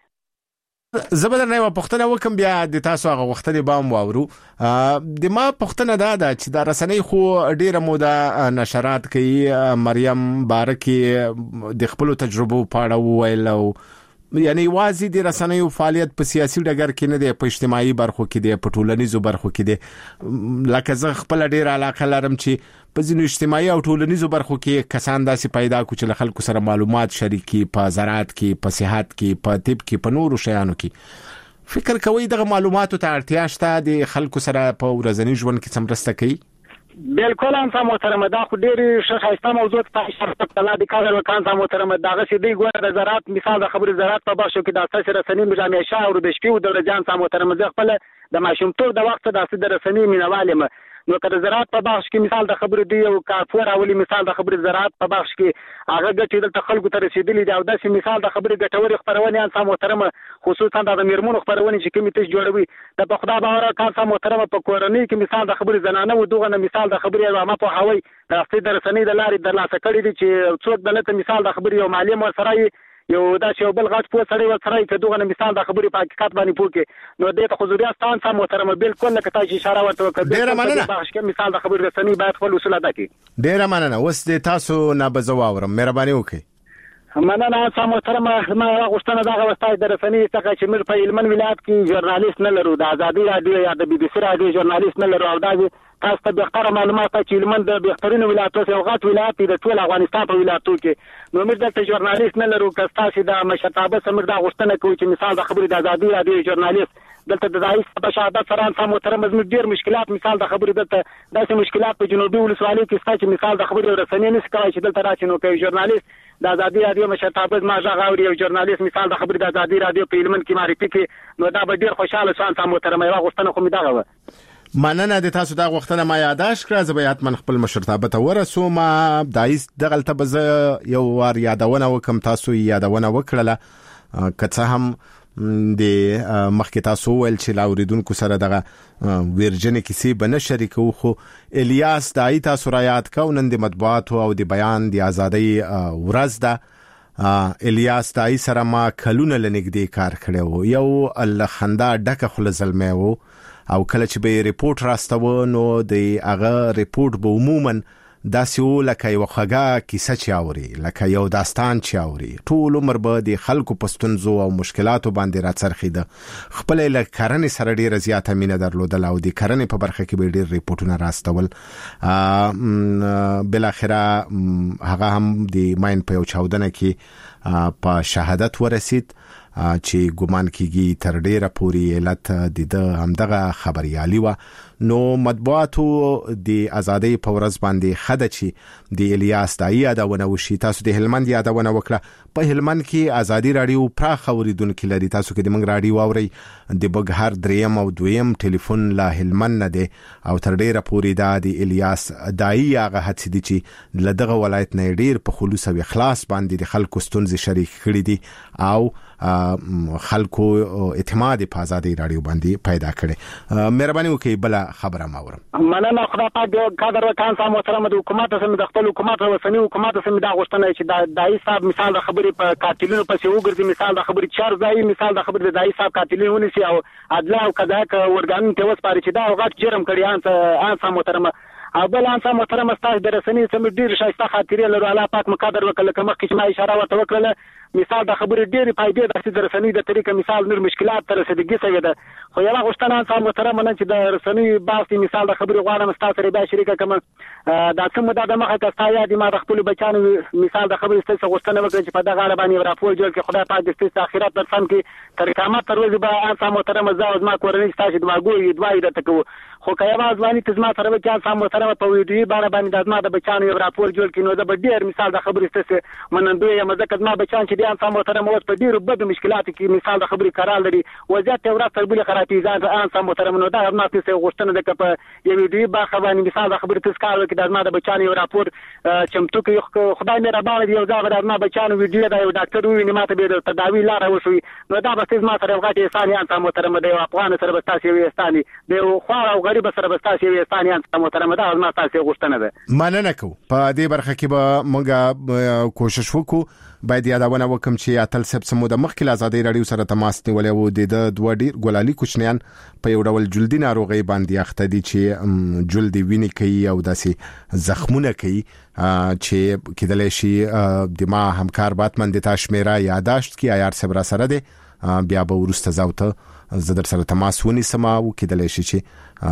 زبر نه و پښتنه وکم بیا د تاسو هغه وختې بام واورو د ما پښتنه دا ده چې د رسنۍ خو ډیره موده نشرات کوي مریم بارکی د خپل تجربه پاړه ویل او یعنی واځي د رسنیو فعالیت په سیاسي ډګر کې نه دی په اجتماعي برخو کې دی په ټولنیزو برخو کې دی لکه زه خپل ډیر علاقه لرم چې په ځینو اجتماعي او ټولنیزو برخو کې کسان داسې پیدا کو چې خلکو سره معلومات شریکي په زراعت کې په صحت کې په طب کې په نورو شیانو کې فکر کوي دغه معلوماتو ته اړتیا شته د خلکو سره په ورځني ژوند کې څومره کوي بالکل انسا محترمه دا خو ډېر ښه ښایسته موضوع ته اشاره کړه د کار وکړ انسا محترمه دغه سي دی ګوره د زراعت مثال د خبرې زراعت په بخښو کې د اساس رسنۍ مجامع شاه او د شپې او د ورځې انسا محترمه زه خپل د ماشومتوب د وخت د اساس د رسنۍ مینوال یم نو که د زراعت په بخش کې مثال د خبرې دی او کافور اولی مثال د خبرې زراعت په بخش کې هغه ګټې دلته خلکو ته رسیدلې دي او داسې مثال د خبرې ګټورې خپرونې انسا محترمه خصوصا د میرمنو خپرونې چې کومې تاسو جوړوي د په خدا باور انسا محترمه په کورنۍ کې مثال د خبرې زنانه و دغه مثال د خبرې عامه په هوای د اصلي د رسنۍ د لارې د لاسه کړې دي چې څوک دلته مثال د خبرې یو معلم ورسره یو دا چې بل غټ په سړی ورسره چې دغه مثال د خبرې په حقیقت باندې پوکې نو د ته حضوري استان سم محترمه بالکل لکه تاسو اشاره ورته وکړه ډیره مننه بخش کې مثال د خبرې رسنۍ باید خپل اصول ادا کړي ډیره مننه اوس د تاسو نه بزواورم مهرباني وکړئ مننه سم محترمه ما غوښتنه دا غوښتای د رسنۍ څخه چې موږ په هلمند ولایت کې ژورنالیست نه لرو د ازادي رادیو یا د بي بي سي رادیو ژورنالیست نه لرو او دا تاسو ته بهتره معلومات چې هلمند د بهترینو ولایتونو یو غټ ولایت دی د ټول افغانستان په ولایتونو کې نو موږ دلته ژورنالیست نه لرو که تاسو د مشرتابه سمر دا غوښتنه کوي چې مثال د خبرې د ازادي رادیو ژورنالیست دلته د رئیس په شهادت سره سم محترمه زموږ ډیر مشکلات مثال د خبرې دلته داسې مشکلات په جنوبي ولسوالۍ کې ستاسو مثال د خبرې رسنۍ نس کوي چې دلته راځي نو کوي ژورنالیست د ازادي رادیو مشرتابه ما ژغ اوري او ژورنالیست مثال د خبرې د ازادي رادیو په هلمند کې معرفي کې نو دا به ډیر خوشاله شان سم محترمه یو غوښتنه خو می دغه و مننه د تاسو دا غوښتنه ما یاداش کړه زبیات من خپل مشرتابه ته ورسوم دایس دغلته بز یو وار یادونه وکم تاسو یادونه وکړه کڅه هم د مخکې تاسو ول چې لاوریدونکو سره دغه ورجن کیسې بنه شریکو خو الیاس دای تاسو را یاد کو نن د مطبوعات او د بیان د ازادۍ ورځ ده الیاس دای سره ما کلونه لنګدې کار کړو یو الخندا ډکه خل زلمه وو او کله چې به ریپورت راستو نو د هغه ریپورت به عموما داسې لکه یو خګه کیسه چاوري لکه یو داستان چاوري ټول عمر به د خلکو پستونزو او مشکلاتو باندې راڅرخیده خپل لکرنې سره ډیره زیاته مینه درلودل او د کرنې په برخه کې به ډیر ریپورتونه راستول بل اخره هغه هم د ماین په یو چاودنه کې په شهادت ورسید چې ګومان کیږي تر ډیره پوري علت د همدغه خبريالي و نو مطبوعاتو د ازادۍ په ورځ باندې خده چې د الیاس دای یادونه وشي تاسو د هلمند یادونه وکړه په هلمند کې ازادي رادیو پراخ اوریدونکو لري تاسو کې د منګ رادیو اوري د بګهر دریم او دویم ټلیفون لا هلمند نه دی او تر ډیره پوري د الیاس دای هغه هڅه دي چې لدغه ولایت نه ډیر په خلوص او اخلاص باندې د خلکو ستونزې شریک کړي دي او خلکو اعتماد په ازادي رادیو باندې پیدا کړي مهرباني وکړئ بل خبره ماورم مننه خدای پاک قدر وکړ سم محترم د حکومت سم د خپل حکومت وسنی حکومت سم دا غوښتنه چې د دای صاحب مثال د خبرې په قاتلینو پسې وګرځي مثال د خبرې چار ځای مثال د خبرې د دای صاحب قاتلین ونیسي او عدل او قضا ورګان ته وسپاري چې دا غټ جرم کړی ان ان سم محترم او بل انسا محترم استاد د رسنۍ سم ډیر شایسته خاطرې لري الله پاک مقدر وکړه کوم کې ما اشاره ورته وکړه مثال د خبرې ډېری فائدې د رسنۍ د طریقې مثال نور مشکلات تر رسیدګي سوي ده خو یو غوښتنه انسا محترم نه چې د رسنۍ باسي مثال د خبرې غواړم استاد سره به شریکه کوم دا څه مده د مخه کستا یادې ما د خپل بچانو مثال د خبرې ستاسو غوښتنه وکړه چې په دغه اړه باندې راپور جوړ کړي خدای پاک د ستاسو اخرت در سم کې تر قیامت تر ورځې به انسا محترم زاوز ما کورنۍ ستاسو دواګوي دوای د تکو خو که یو ځواني تزما سره به چې انسا محترم په ویډیو باندې باندې د ما د بچانو یو راپور جوړ کړي نو د ډېر مثال د خبرې ستاسو منندوی یم ځکه ما بچان چې د انسا محترم په ډیرو بد مشکلات کې مثال د خبرې کارال لري وضعیت ورځ تر بلې خرابې ځان ان سم محترم نو دا نه تاسو غوښتنه ده په یو ویډیو باخه باندې مثال د خبرې تذکر وکړي د ما د بچانو یو راپور چمتو کې خدای مې ربانه دی یو ځای د ما بچانو ویډیو دا یو ډاکټر ویني ماته به د تداوی لاره وشوي نو دا به تاسو ما سره وغاټي انسان ان سم محترم دی افغان سره به تاسو یو استاني دی خو او غریب سره به تاسو یو استاني ان سم محترم دا ما تاسو غوښتنه ده مننه کو په دې برخه کې به موږ کوشش وکړو باید یادونه وکم چې اتل سب سمو د مخکې ازادي رادیو سره تماس نیولې وو د دوه ډیر ګولالي کوچنیان په یو ډول جلدی ناروغي باندې اخته دي چې جلدی ویني کوي او داسې زخمونه کوي چې کېدل شي د ما همکار باتمن د تاشمیرا یاداشت کی آیار صبر سره دي بیا به ورسته زاوته زدر سره تماس ونی سما او کېدل شي چې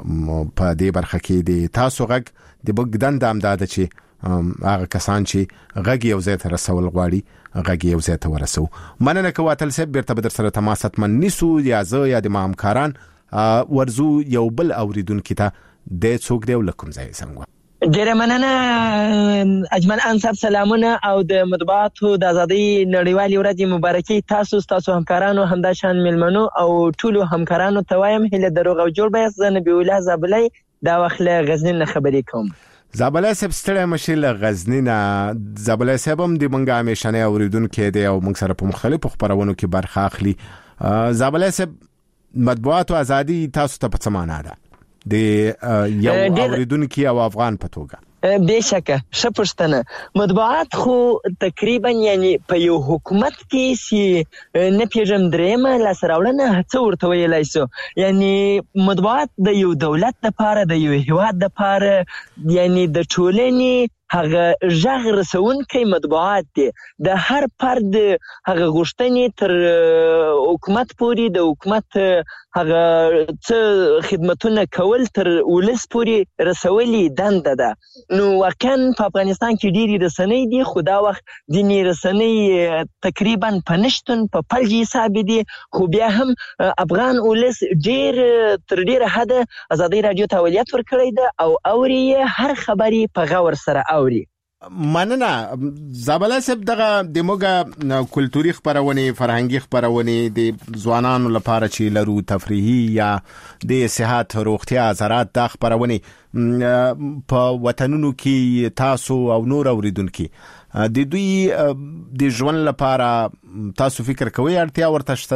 په دې برخه کې د تاسو غږ د بګدان د امداد چې هغه کسان چې غږی یو ځای ته رسول غواړي غږی یو ځای ته ورسو مننه کواتل سب بیرته بدر سره تماسات من نیسو یا زه یا د همکاران ورزو یو بل اوریدونکو ته د څوک دی لکم ځای څنګه. ډیره مننه اجمل انصاف، سلامونه او د مطبوعاتو د ازادۍ نړیوالې ورځې مبارکي تاسو تاسو همکارانو همداشان ملمنو او ټولو همکارانو ته وایم هله دروغ او جوړ به زه نبی الله زابلی دا وخت له غزنین نه خبرې کوم. زابلی صاحب ستړی مشي له غزنین. زابلی صاحب هم د منګه همیشنه اوریدونکو دی او موږ سره په مختلفو خبرونو کې برخه اخلي. زابلی صاحب مطبوعاتو ازادي تاسو ته په څه معنا ده د یو اوریدونکو او افغان په توګه؟ بشکه ښه پوښتنه. مطبوعات خو تقریبا یعنی په یو حکومت کې سي نه پیژم درېمه لاسته راوړنه څه ورته ویلای شو. یعنی مطبوعات د یو دولت لپاره د یو هیواد لپاره یعنی د ټولنې هغه ژغ رسونکي مطبوعات دي. د هر فرد هغه غوښتنې تر حکومت پورې د حکومت هغه څه خدمتونه کول تر ولس پورې رسولي دنده ده. نو واقعا په افغانستان کې ډېری رسنۍ دي خو دا وخت ځینې رسنۍ تقریبا په نشتون په پلجي حساب دي، خو بیا هم افغان ولس ډېر تر ډېره حده ازادۍ راډیو ته اولویت ورکړی ده او اوري هر خبرې په غور سره اوري. مننه. زابلی صاحب دغه د موږ کلتوري خبرونه فرهنګي خبرونه د ځوانانو لپاره چې لرو تفریحي یا د صحت روغتیا زراعت د خبرونه په وطنونو کې تاسو او نور اوریدونکو د دوی د ژوند لپاره تاسو فکر کوئ اړتیا ورته شته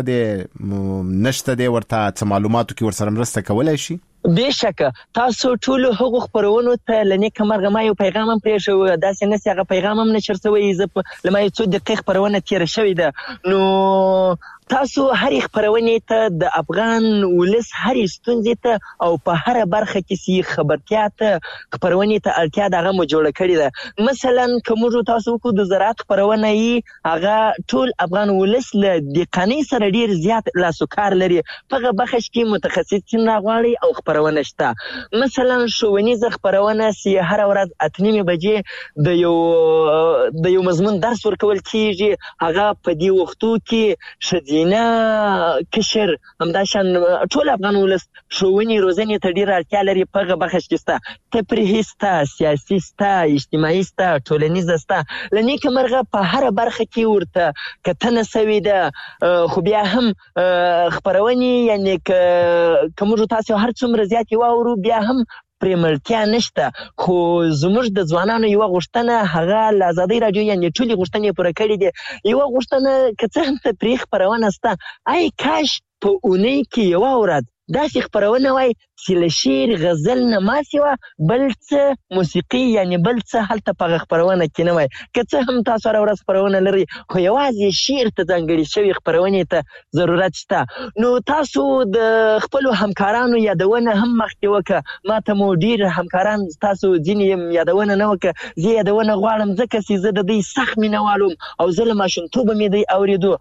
د نشته د ورته څه معلوماتو کې ورسره مرسته کولای شي؟ بشکه تاسو ټول هغو خبرونو ته لنیک مرغه ما یو پیغام هم پرې شو، داسې نه هغه پیغام هم نشر شوی، زه لمه یو څو دقیق خبرونه تیر شوی ده. نو تاسو هر خبرونه ته د افغان ولس هر ستونزې ته او په هر برخه کې سي خبرتیا ته خبرونه ته اړتیا دغه مو جوړ کړی ده. مثلا کوم تاسو کو د زراعت خبرونه یې هغه ټول افغان ولس له دقنی سره ډیر زیات لاسوکار لري، په بخش کې متخصصین راغواړي او خبرونه شته. مثلا ښوونیز خبرونه سي هر ورځ اتنیمه بجې د یو د یو مضمون درس ورکول کیږي، هغه په دې وختو کې شدي نه کشر همداشان ټول افغان ولس ښوونې روزنې ته ډېره اړتیا لري، په هغه برخه کې شته. تفریحي شته، سیاسي شته، اجتماعي شته، ټولنیزه شته. له نیکه مرغه په هره برخه کې ورته کتنه سوې ده. خو بیا هم خپرونې یعنې که موږ تاسو هر څومره زیات واورو بیا هم پرېمړتیا نشته. خو زموږ د ځوانانو یوه غوښتنه هغه له ازادۍ راډیو یعنې ټولې غوښتنې پوره کړي دي. یوه غوښتنه که څه هم تفریح خپرونه شته، ای کاش په اونۍ کې یوه ورځ داسې خبرونه وای چې له شعر غزل نه ماسې وه بل څه موسیقي یعنې بل څه هلته په خپرونه کې نه وای. که څه هم تاسو هره ورځ خپرونه لرئ خو یوازې شعر ته ځانګړې شوي خپرونې ته ضرورت شته. نو تاسو د خپلو همکارانو یادونه هم مخکې وکړه، ما ته مو ډېر همکاران تاسو ځینې یادونه نه وکړه، زه یادونه غواړم ځکه چې زه د دوی سخت مینهوال وم او زه له ماشومتوبه مې دوی اورېدو.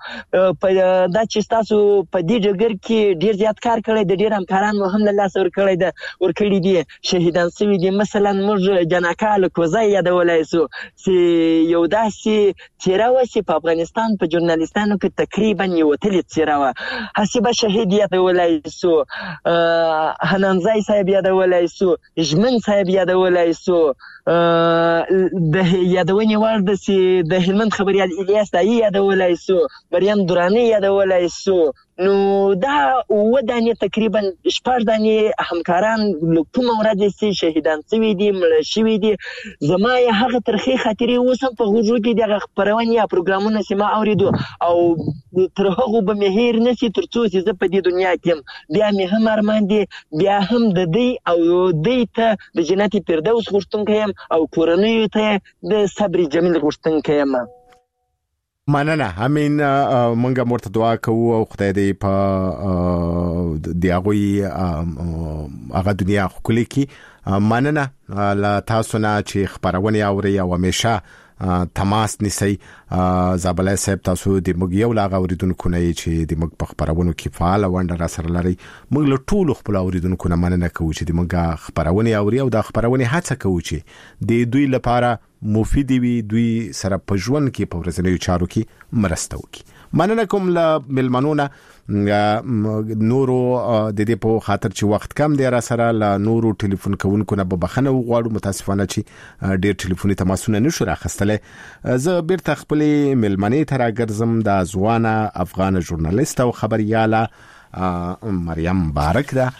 دا چې تاسو په دې ډګر کې ډېر زیات کار کړی د ډېر همکاران مو هم له لاسه ورکړی ده ورکړي دي شهیدان سوي دي. مثلا موږ جناکا الکوزی یادولی سو چې یو داسې څېره وه چې په افغانستان په ژورنالیستانو کې تقریبا یو وتلې څېره وه. حسیبه شهید یادولی سو، حنانزی صاحب یادولی سو، ژمن صاحب یادولی سو. د یادونې وړ ده چې د هلمند خبریال الیاس دایي یادولی سو، مریم دراني یادولی سو. نو دا اووه دانې تقریبا شپږ دانې همکاران له کومه ورځې چې شهیدان شوي دي مړه شوي دي. زما یې هغه ترخې خاطرې اوس هم په غوږو کې دغه خپرونې یا پروګرامونه چې ما اورېدو او تر هغو به مې هیر نه شي تر څو چې زه په دې دنیا کې یم. بیا مې هم ارمان دي بیا هم د دوی او دوی ته د جنت فردوس غوښتونکی یم او کورنیو ته د صبر جمیل غوښتونکی یم. مننه. همین منګه مرته دعا کوو او خدای دې په دی هغه هغه دنیا خولي کی. مننه لا تاسو نه چې خبرونه اوري او همیشه تماس نیسي. زابلی صاحب تاسو د موږ یو لا اوریدونکو نه چې د موږ په خبرونو کې فعال ونډه را سره لري. موږ له ټولو خپل اوریدونکو نه مننه کوو چې د موږ خبرونه اوري او د خبرونه هڅه کوو چې د دوی لپاره مفید وي دوی سره په ژوند کې په ورځنیو چارو کې مرسته وکړي. مننه کوم له ملمنونه نورو د دې په خاطر چې وخت کم دی را سره له نورو ټلیفون کوونکو نه به بخنه وغواړو. متاسفانه چې ډېر ټلیفوني تماسونه نشو راخستلې. زه بیرته خپل ملمنې ته راګرځم د ځوانه افغان ژورنالیست او خبرياله مریم مبارک ده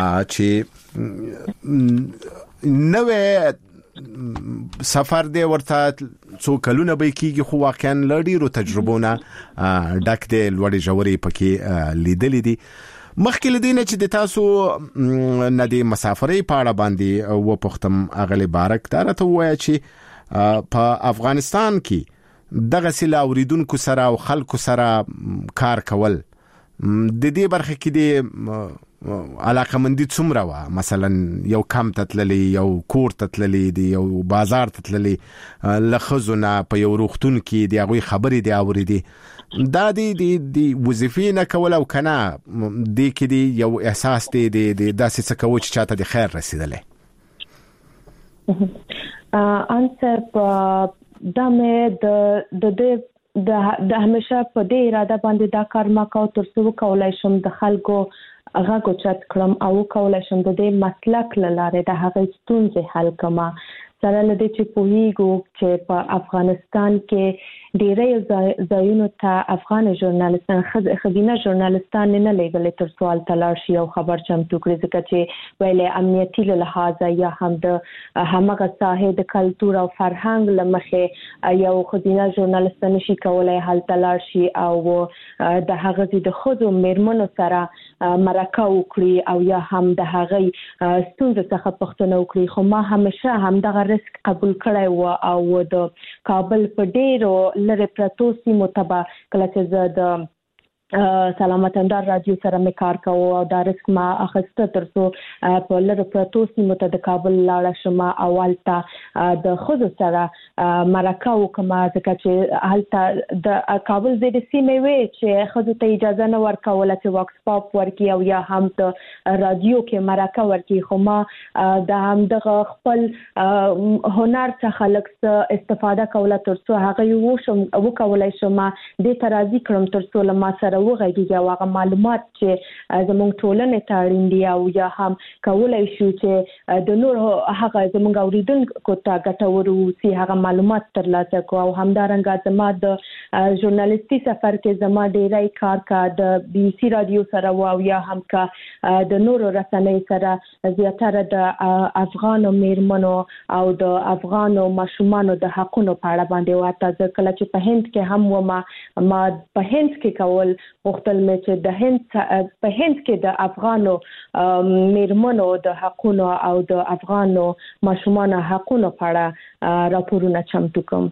چې نوې سفر دی ورته څو کلونه به کېږي خو واقعا لړیرو تجربونه ډک دی لوړې ژورې پکې لیدلې دي. مخکې لدینه چې د تاسو نه د مسافرۍ په اړه باندې و پختم اغلی بارک دا راته وایي چې په افغانستان کې دغه سیل اوریدونکو سره او خلکو سره کار کول د دې برخه کې د علاقه مندي څومره وا مثلا یو کم تتللی یو کور تتللی دی یو بازار تتللی لخزونه په یو روختون کې دی هغه خبرې دی اوریدي دا دی دی وظیفې نه کول او کنه دی کې دی یو احساس دی دی داسې څه کوي چې چاته د خیر رسیدلې انسر د مې د د د د همیشه په دې اراده باندې دا کار ما کو تر څو کولای شم د خلکو هغه کوچت کړم او کولای شم د دې مسلک لاره د هغه ستونزې حل کما سره لدې چې پوهیږو چې په افغانستان کې ډېرې ځایونو ته افغان ژورنالیستان خزینه ژورنالیستان نه لګل تر سوال تلار شي او خبر چمتو کړی ځکه چې ویلې امنیتي له لحاظ یا هم د همغه ساحه د کلتور او فرهنګ لمخه یو خزینه ژورنالیست نشي کولای حل تلار شي او د هغه د خودو میرمنو سره مرکه وکړي او یا هم د هغه ستونزې څخه پښتنه وکړي. خو ما همیشه هم دغه ریسک قبول کړی و او د کابل په ډیرو لره پرتو سیمو تبا کله چې زه د سلامت اندار رادیو سره مې کار کوم او دا ریسک ما اخیسته تر څو په لره پرتو سیمو ته د کابل لاړه شم او الته د خود سره مرکه وکم ځکه چې الته د کابل د سیمې وی چې خود ته اجازه نه ورکوله چې واکس پاپ ورکی او یا هم د رادیو کې مرکه ورکی. خو ما د هم دغه خپل هنر څخه لکه استفاده کوله تر څو هغه یو شم وکولای شم د ترازی کړم تر څو لما سره وغږیږي او هغه معلومات چې زموږ ټولنې ته اړین دي او یا هم کولای شو چې د نور هغه زموږ اوریدونکو ته ګټور وي هغه معلومات ترلاسه کوو. او همدارنګه زما د ژورنالیستي سفر کې زما ډیری کار کا د بي سي رادیو سره او یا هم کا د نور رسنۍ سره زیاتره د افغان میرمنو او د افغان ماشومانو د حقونو په اړه باندې واته ځکه چې په هند کې هم و ما ما په هند کې کول وختل مې چې د هند په هند کې د افغانو میرمنو د حقونو او د افغانو ماشومانو حقونو په اړه راپورونه چمتو کوم.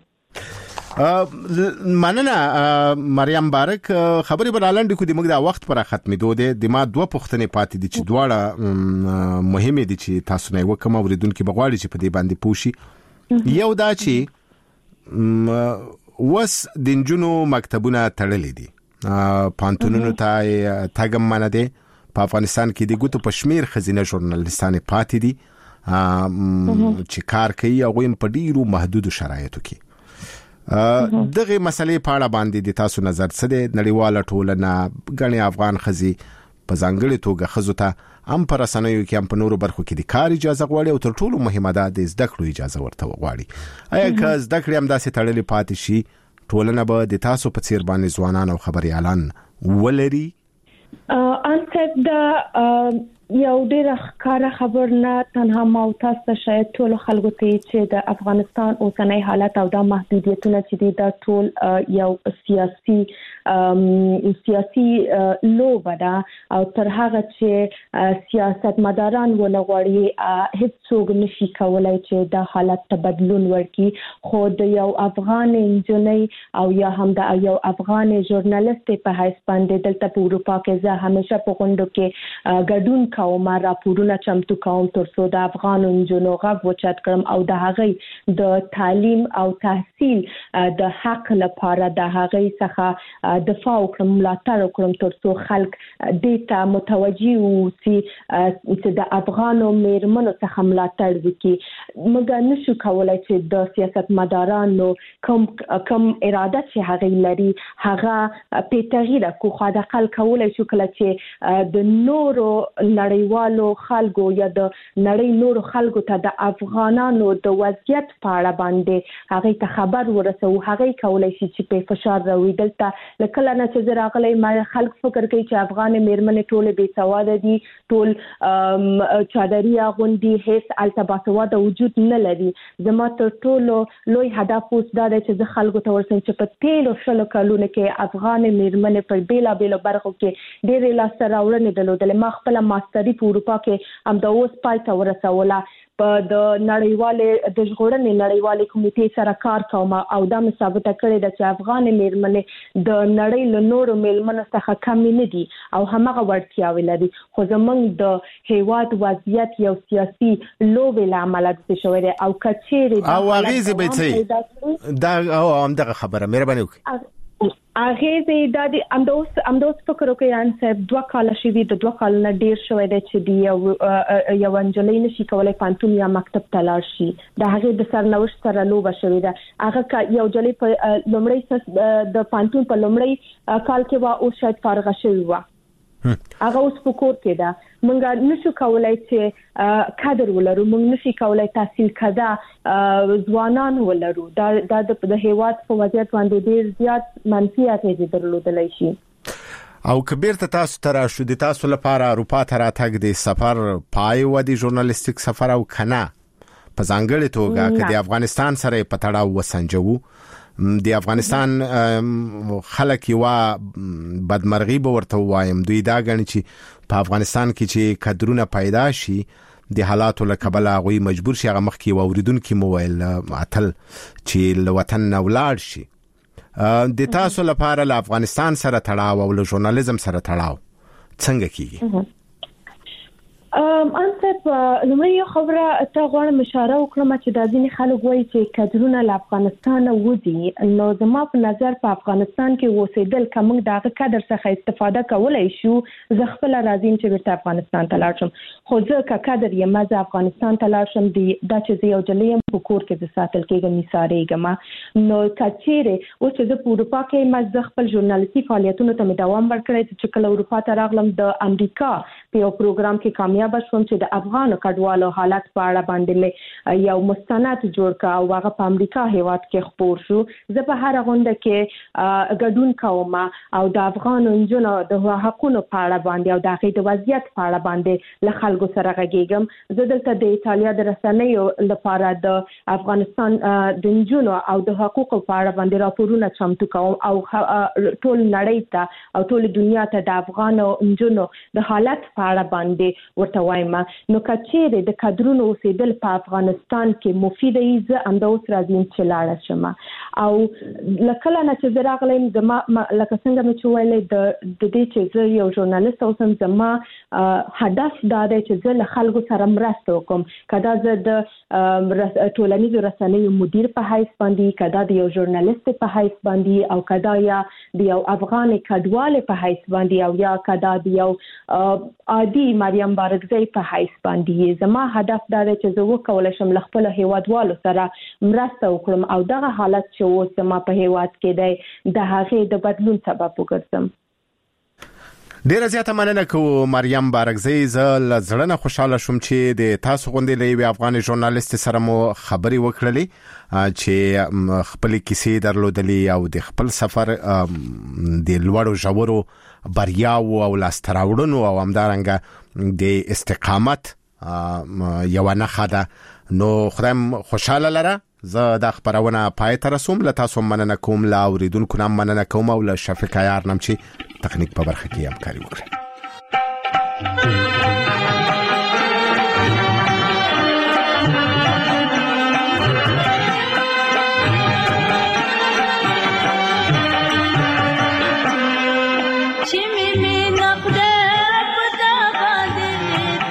مننه مریم مبارک. خبرې برالاندې کو د موږ د وخت پر ختمېدو دي د ما دوه پوښتنې پاتې دي چې دواړه مهمه دي چې تاسو نه وکم اوریدونکو بغواړي چې په دې باندې پوښي. یو دا چې وس د جنونو مکتبونه تړلې دي پانتونونو ته تاګم منه دي په افغانستان کې د ګوتو پښمیر خزینه ژورنالیستان پاتې دي چې کار کوي او هم په ډیرو محدودو شرایطو کې. دغه مسلې په اړه باندې د تاسو نظر څه دی؟ نړیواله ټولنه غني افغان خزي په ځانګړي توګه خزو ته هم پر رسنیو کې هم په نورو برخو کې د کار اجازه غواړي او تر ټولو مهمه ده د زده کړو اجازه ورته غواړي. آیا که زده کړې هم داسې تړلې پاتې شي ټولنه به د تاسو په څیر باندې ځوانان او خبريالان ولري؟ انته د یو ډېر ښکاره خبر نه تنها ما او تاسو ته شاید ټول خلکو ته چې د افغانستان اوسنۍ حالت او د محدودیتونه چې دي دا ټول یو سیاسي سیاسي لوبه ده او تر هغه چې سیاستمداران ونه غواړي هیڅ څوک نشي کولای چې دا حالت ته بدلون ورکړي. خو د یو افغان انجنۍ او یا هم د یو افغان ژورنالیست په حیث باندې دلته په اروپا کې زه همیشه په غونډو کې ګډون کوم راپورونه چمتو کوم ترڅو د افغان نجونو غږ وچت کړم او د هغې د تعلیم او تحصیل د حق لپاره د هغې څخه دفاع وکړم ملاتړ وکړم ترڅو خلک دې ته متوجي وي چې د افغانو میرمنو څخه ملاتړ وکړي موږ نشو کولای چې د سیاستمدارانو کوم کوم اراده چې هغه لري هغه په تغییر کو خو د خلک کولای شو کله چې د نورو نړیوالو خلکو یا د نړۍ نورو خلکو ته د افغانانو د وضعیت په اړه باندې هغه ته خبر ورسو هغه کولای شي چې په فشار راوي دلته لکه نه چې راغلي ما خلک فکر کوي چې افغان میرمنې ټول بې سواده دي ټول چادري غوندي هیڅ التباسواده وجود نه لري زما تر ټولو لوی هدف اوس دا دی چې زه خلکو ته ورسم چې په تیرو شلو کلونو کې افغان میرمنې په بیلا بیلو برخو کې ډېرې لاسته راوړنې درلودلې ما خپله ماستري په اروپا کې همدا اوس پای ته ورسوله په د نړیوالې د ژغورنې نړیوالې کمیټې سره کار کوم او دا مې ثابته کړې ده چې افغان میرمنې د نړۍ له نورو میرمنو څخه کمې نه دي او هماغه وړتیاوې لري خو زموږ د هیواد وضعیت یو سیاسي لوبې له امله داسې شوی دی او که چیرې او اغېزې به څه دا او همدغه خبره مهرباني وکړئ اغه د د امدوس امدوس فکر وکړ ان صاحب دوه کال شوی د دوه کال نه ډیر شوی دی چې دی یو یو انجلۍ نشي کولای پانتون یا مکتب ته لاړ شي د هغه د سرنوشت سره لوبه شوی ده هغه یو جلې په لومړی د پانتون په لومړی کال کې وا او شاید فارغ شوی و هغه اوس په کور کې ده مونږ نشو کولای چې کادر ولرو مونږ نشي کولای تحصیل کړه ځوانان ولرو دا د هیواد په وضعیت باندې ډیر زیات منفي اغېز درلودلی شي او کبیر ته تاسو تر شو د تاسو لپاره اروپا ته راتګ د سفر پای و د ژورنالیستیک سفر او کنه په ځانګړي توګه چې د افغانستان سره په تړاو وسنجو د افغانستان خلک یو بدمرغي به ورته وایم دوی دا غني چې په افغانستان کې چې کډرونه پیدا شي د حالاتو له کبله غوي مجبور شي هغه مخکې ووریدونکو مویل اتل چې له وطن نه ولاړ شي د تاسو لپاره له افغانستان سره تړاو او له ژورنالیزم سره تړاو څنګه کیږي ام انت په لومړی خبره ته غواړم اشاره وکړم چې د ځینې خلک وایي چې کډرونه له افغانستان وځي نو زما په نظر په افغانستان کې اوسېدل کوم دغه کډر څخه استفاده کولای شو زه خپل راځم چې ورته افغانستان ته لاړ شم خو زه که کډر یم زه افغانستان ته لاړ شم دی دا چې یو جلیم په کور کې د ساتل کېږم میسارېږم نو کچېره او چې زه په اروپا کې مزه خپل ژورنالیستي فعالیتونو ته دوام ورکړی چې کله اروپا ته راغلم د امریکا په یو پروګرام کې کامیاب بشوم چې د افغان کډوالو حالت په اړه باندې یو مستند جوړ کا او هغه په امریکا هیواد کې خبر شو زه په هر غونډه کې ګډون کوم او د افغان نجونو د حقوقو په اړه باندې او د هغې د وضعیت په اړه باندې له خلکو سره غږیږم زه دلته د ایتالیا د رسنیو لپاره د افغانستان د نجونو او د حقوقو په اړه باندې راپورونه چمتو کوم او ټول نړۍ ته او ټول دنیا ته د افغان نجونو د حالت په اړه باندې ورته وایم نو کچېره د کډرونو اوسېدل په افغانستان کې مفید دی زه هم د اوس راځم چې لاړ شم او لکه نه چې زه راغلم زما لکه څنګه مې چې ویلې د د دې چې زه یو ژورنالیست اوسم زما هدف دا دی چې زه له خلکو سره مرسته وکړم کدا زه د ټولنیزو رسنیو مدیر په حیث باندې کدا د یو ژورنالیست په حیث باندې او کدا یا د یو افغان کډوال په حیث باندې او یا کدا د یو عادي مریم بارکزی په حیث باندې زما هدف دا دی چې زه وکولای شم له خپل هیوادوالو سره مرسته وکړم او دغه حالت چې اوس زما په هیواد کې دی د هغې د بدلون سبب وګرځم ډیره زیاته مننه کوم مریم بارکزی زه له زړه نه خوشاله شوم چې د تاسو غونډې له یو افغان ژورنالیست سره مو خبرې وکړلې چې خپل کیسې درلودلې او د خپل سفر د لوړو ژورو بریاو او لاستراوړنو او همدارنګه د استقامت یو نه خاده نو خدایم خوشاله لره زه د خبرونه پای ته رسوم له تاسو مننه کوم لا اوریدونکو نام مننه کوم او له شفیق عیار نم چې تخنیک په برخه کې همکاري وکړي چې مې نه خدای په تا باندې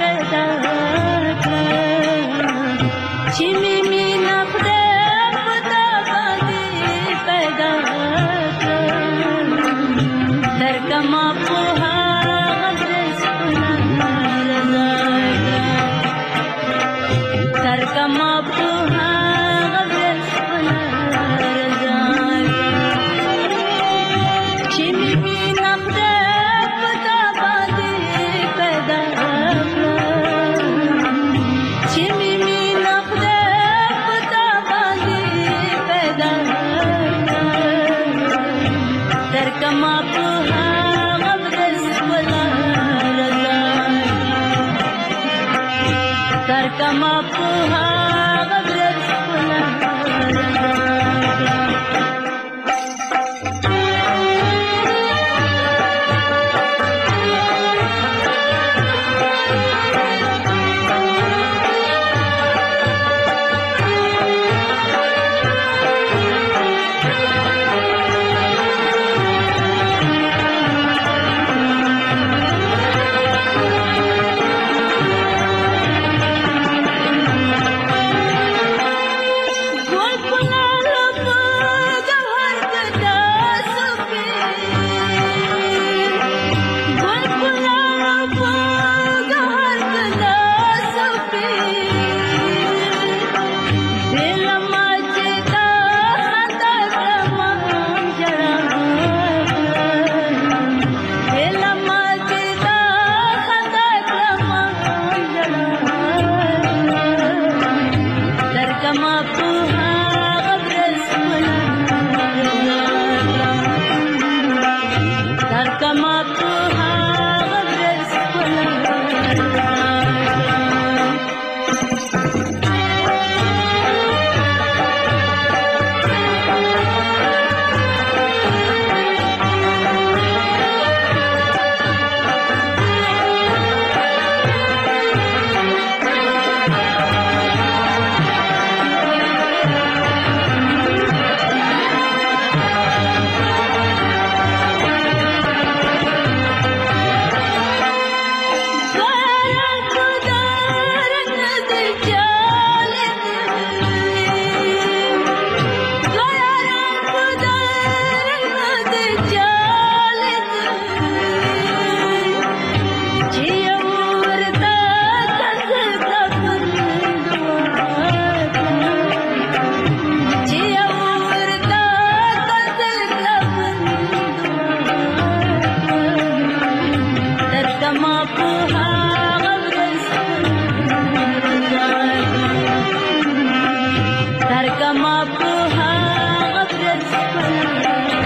Come up,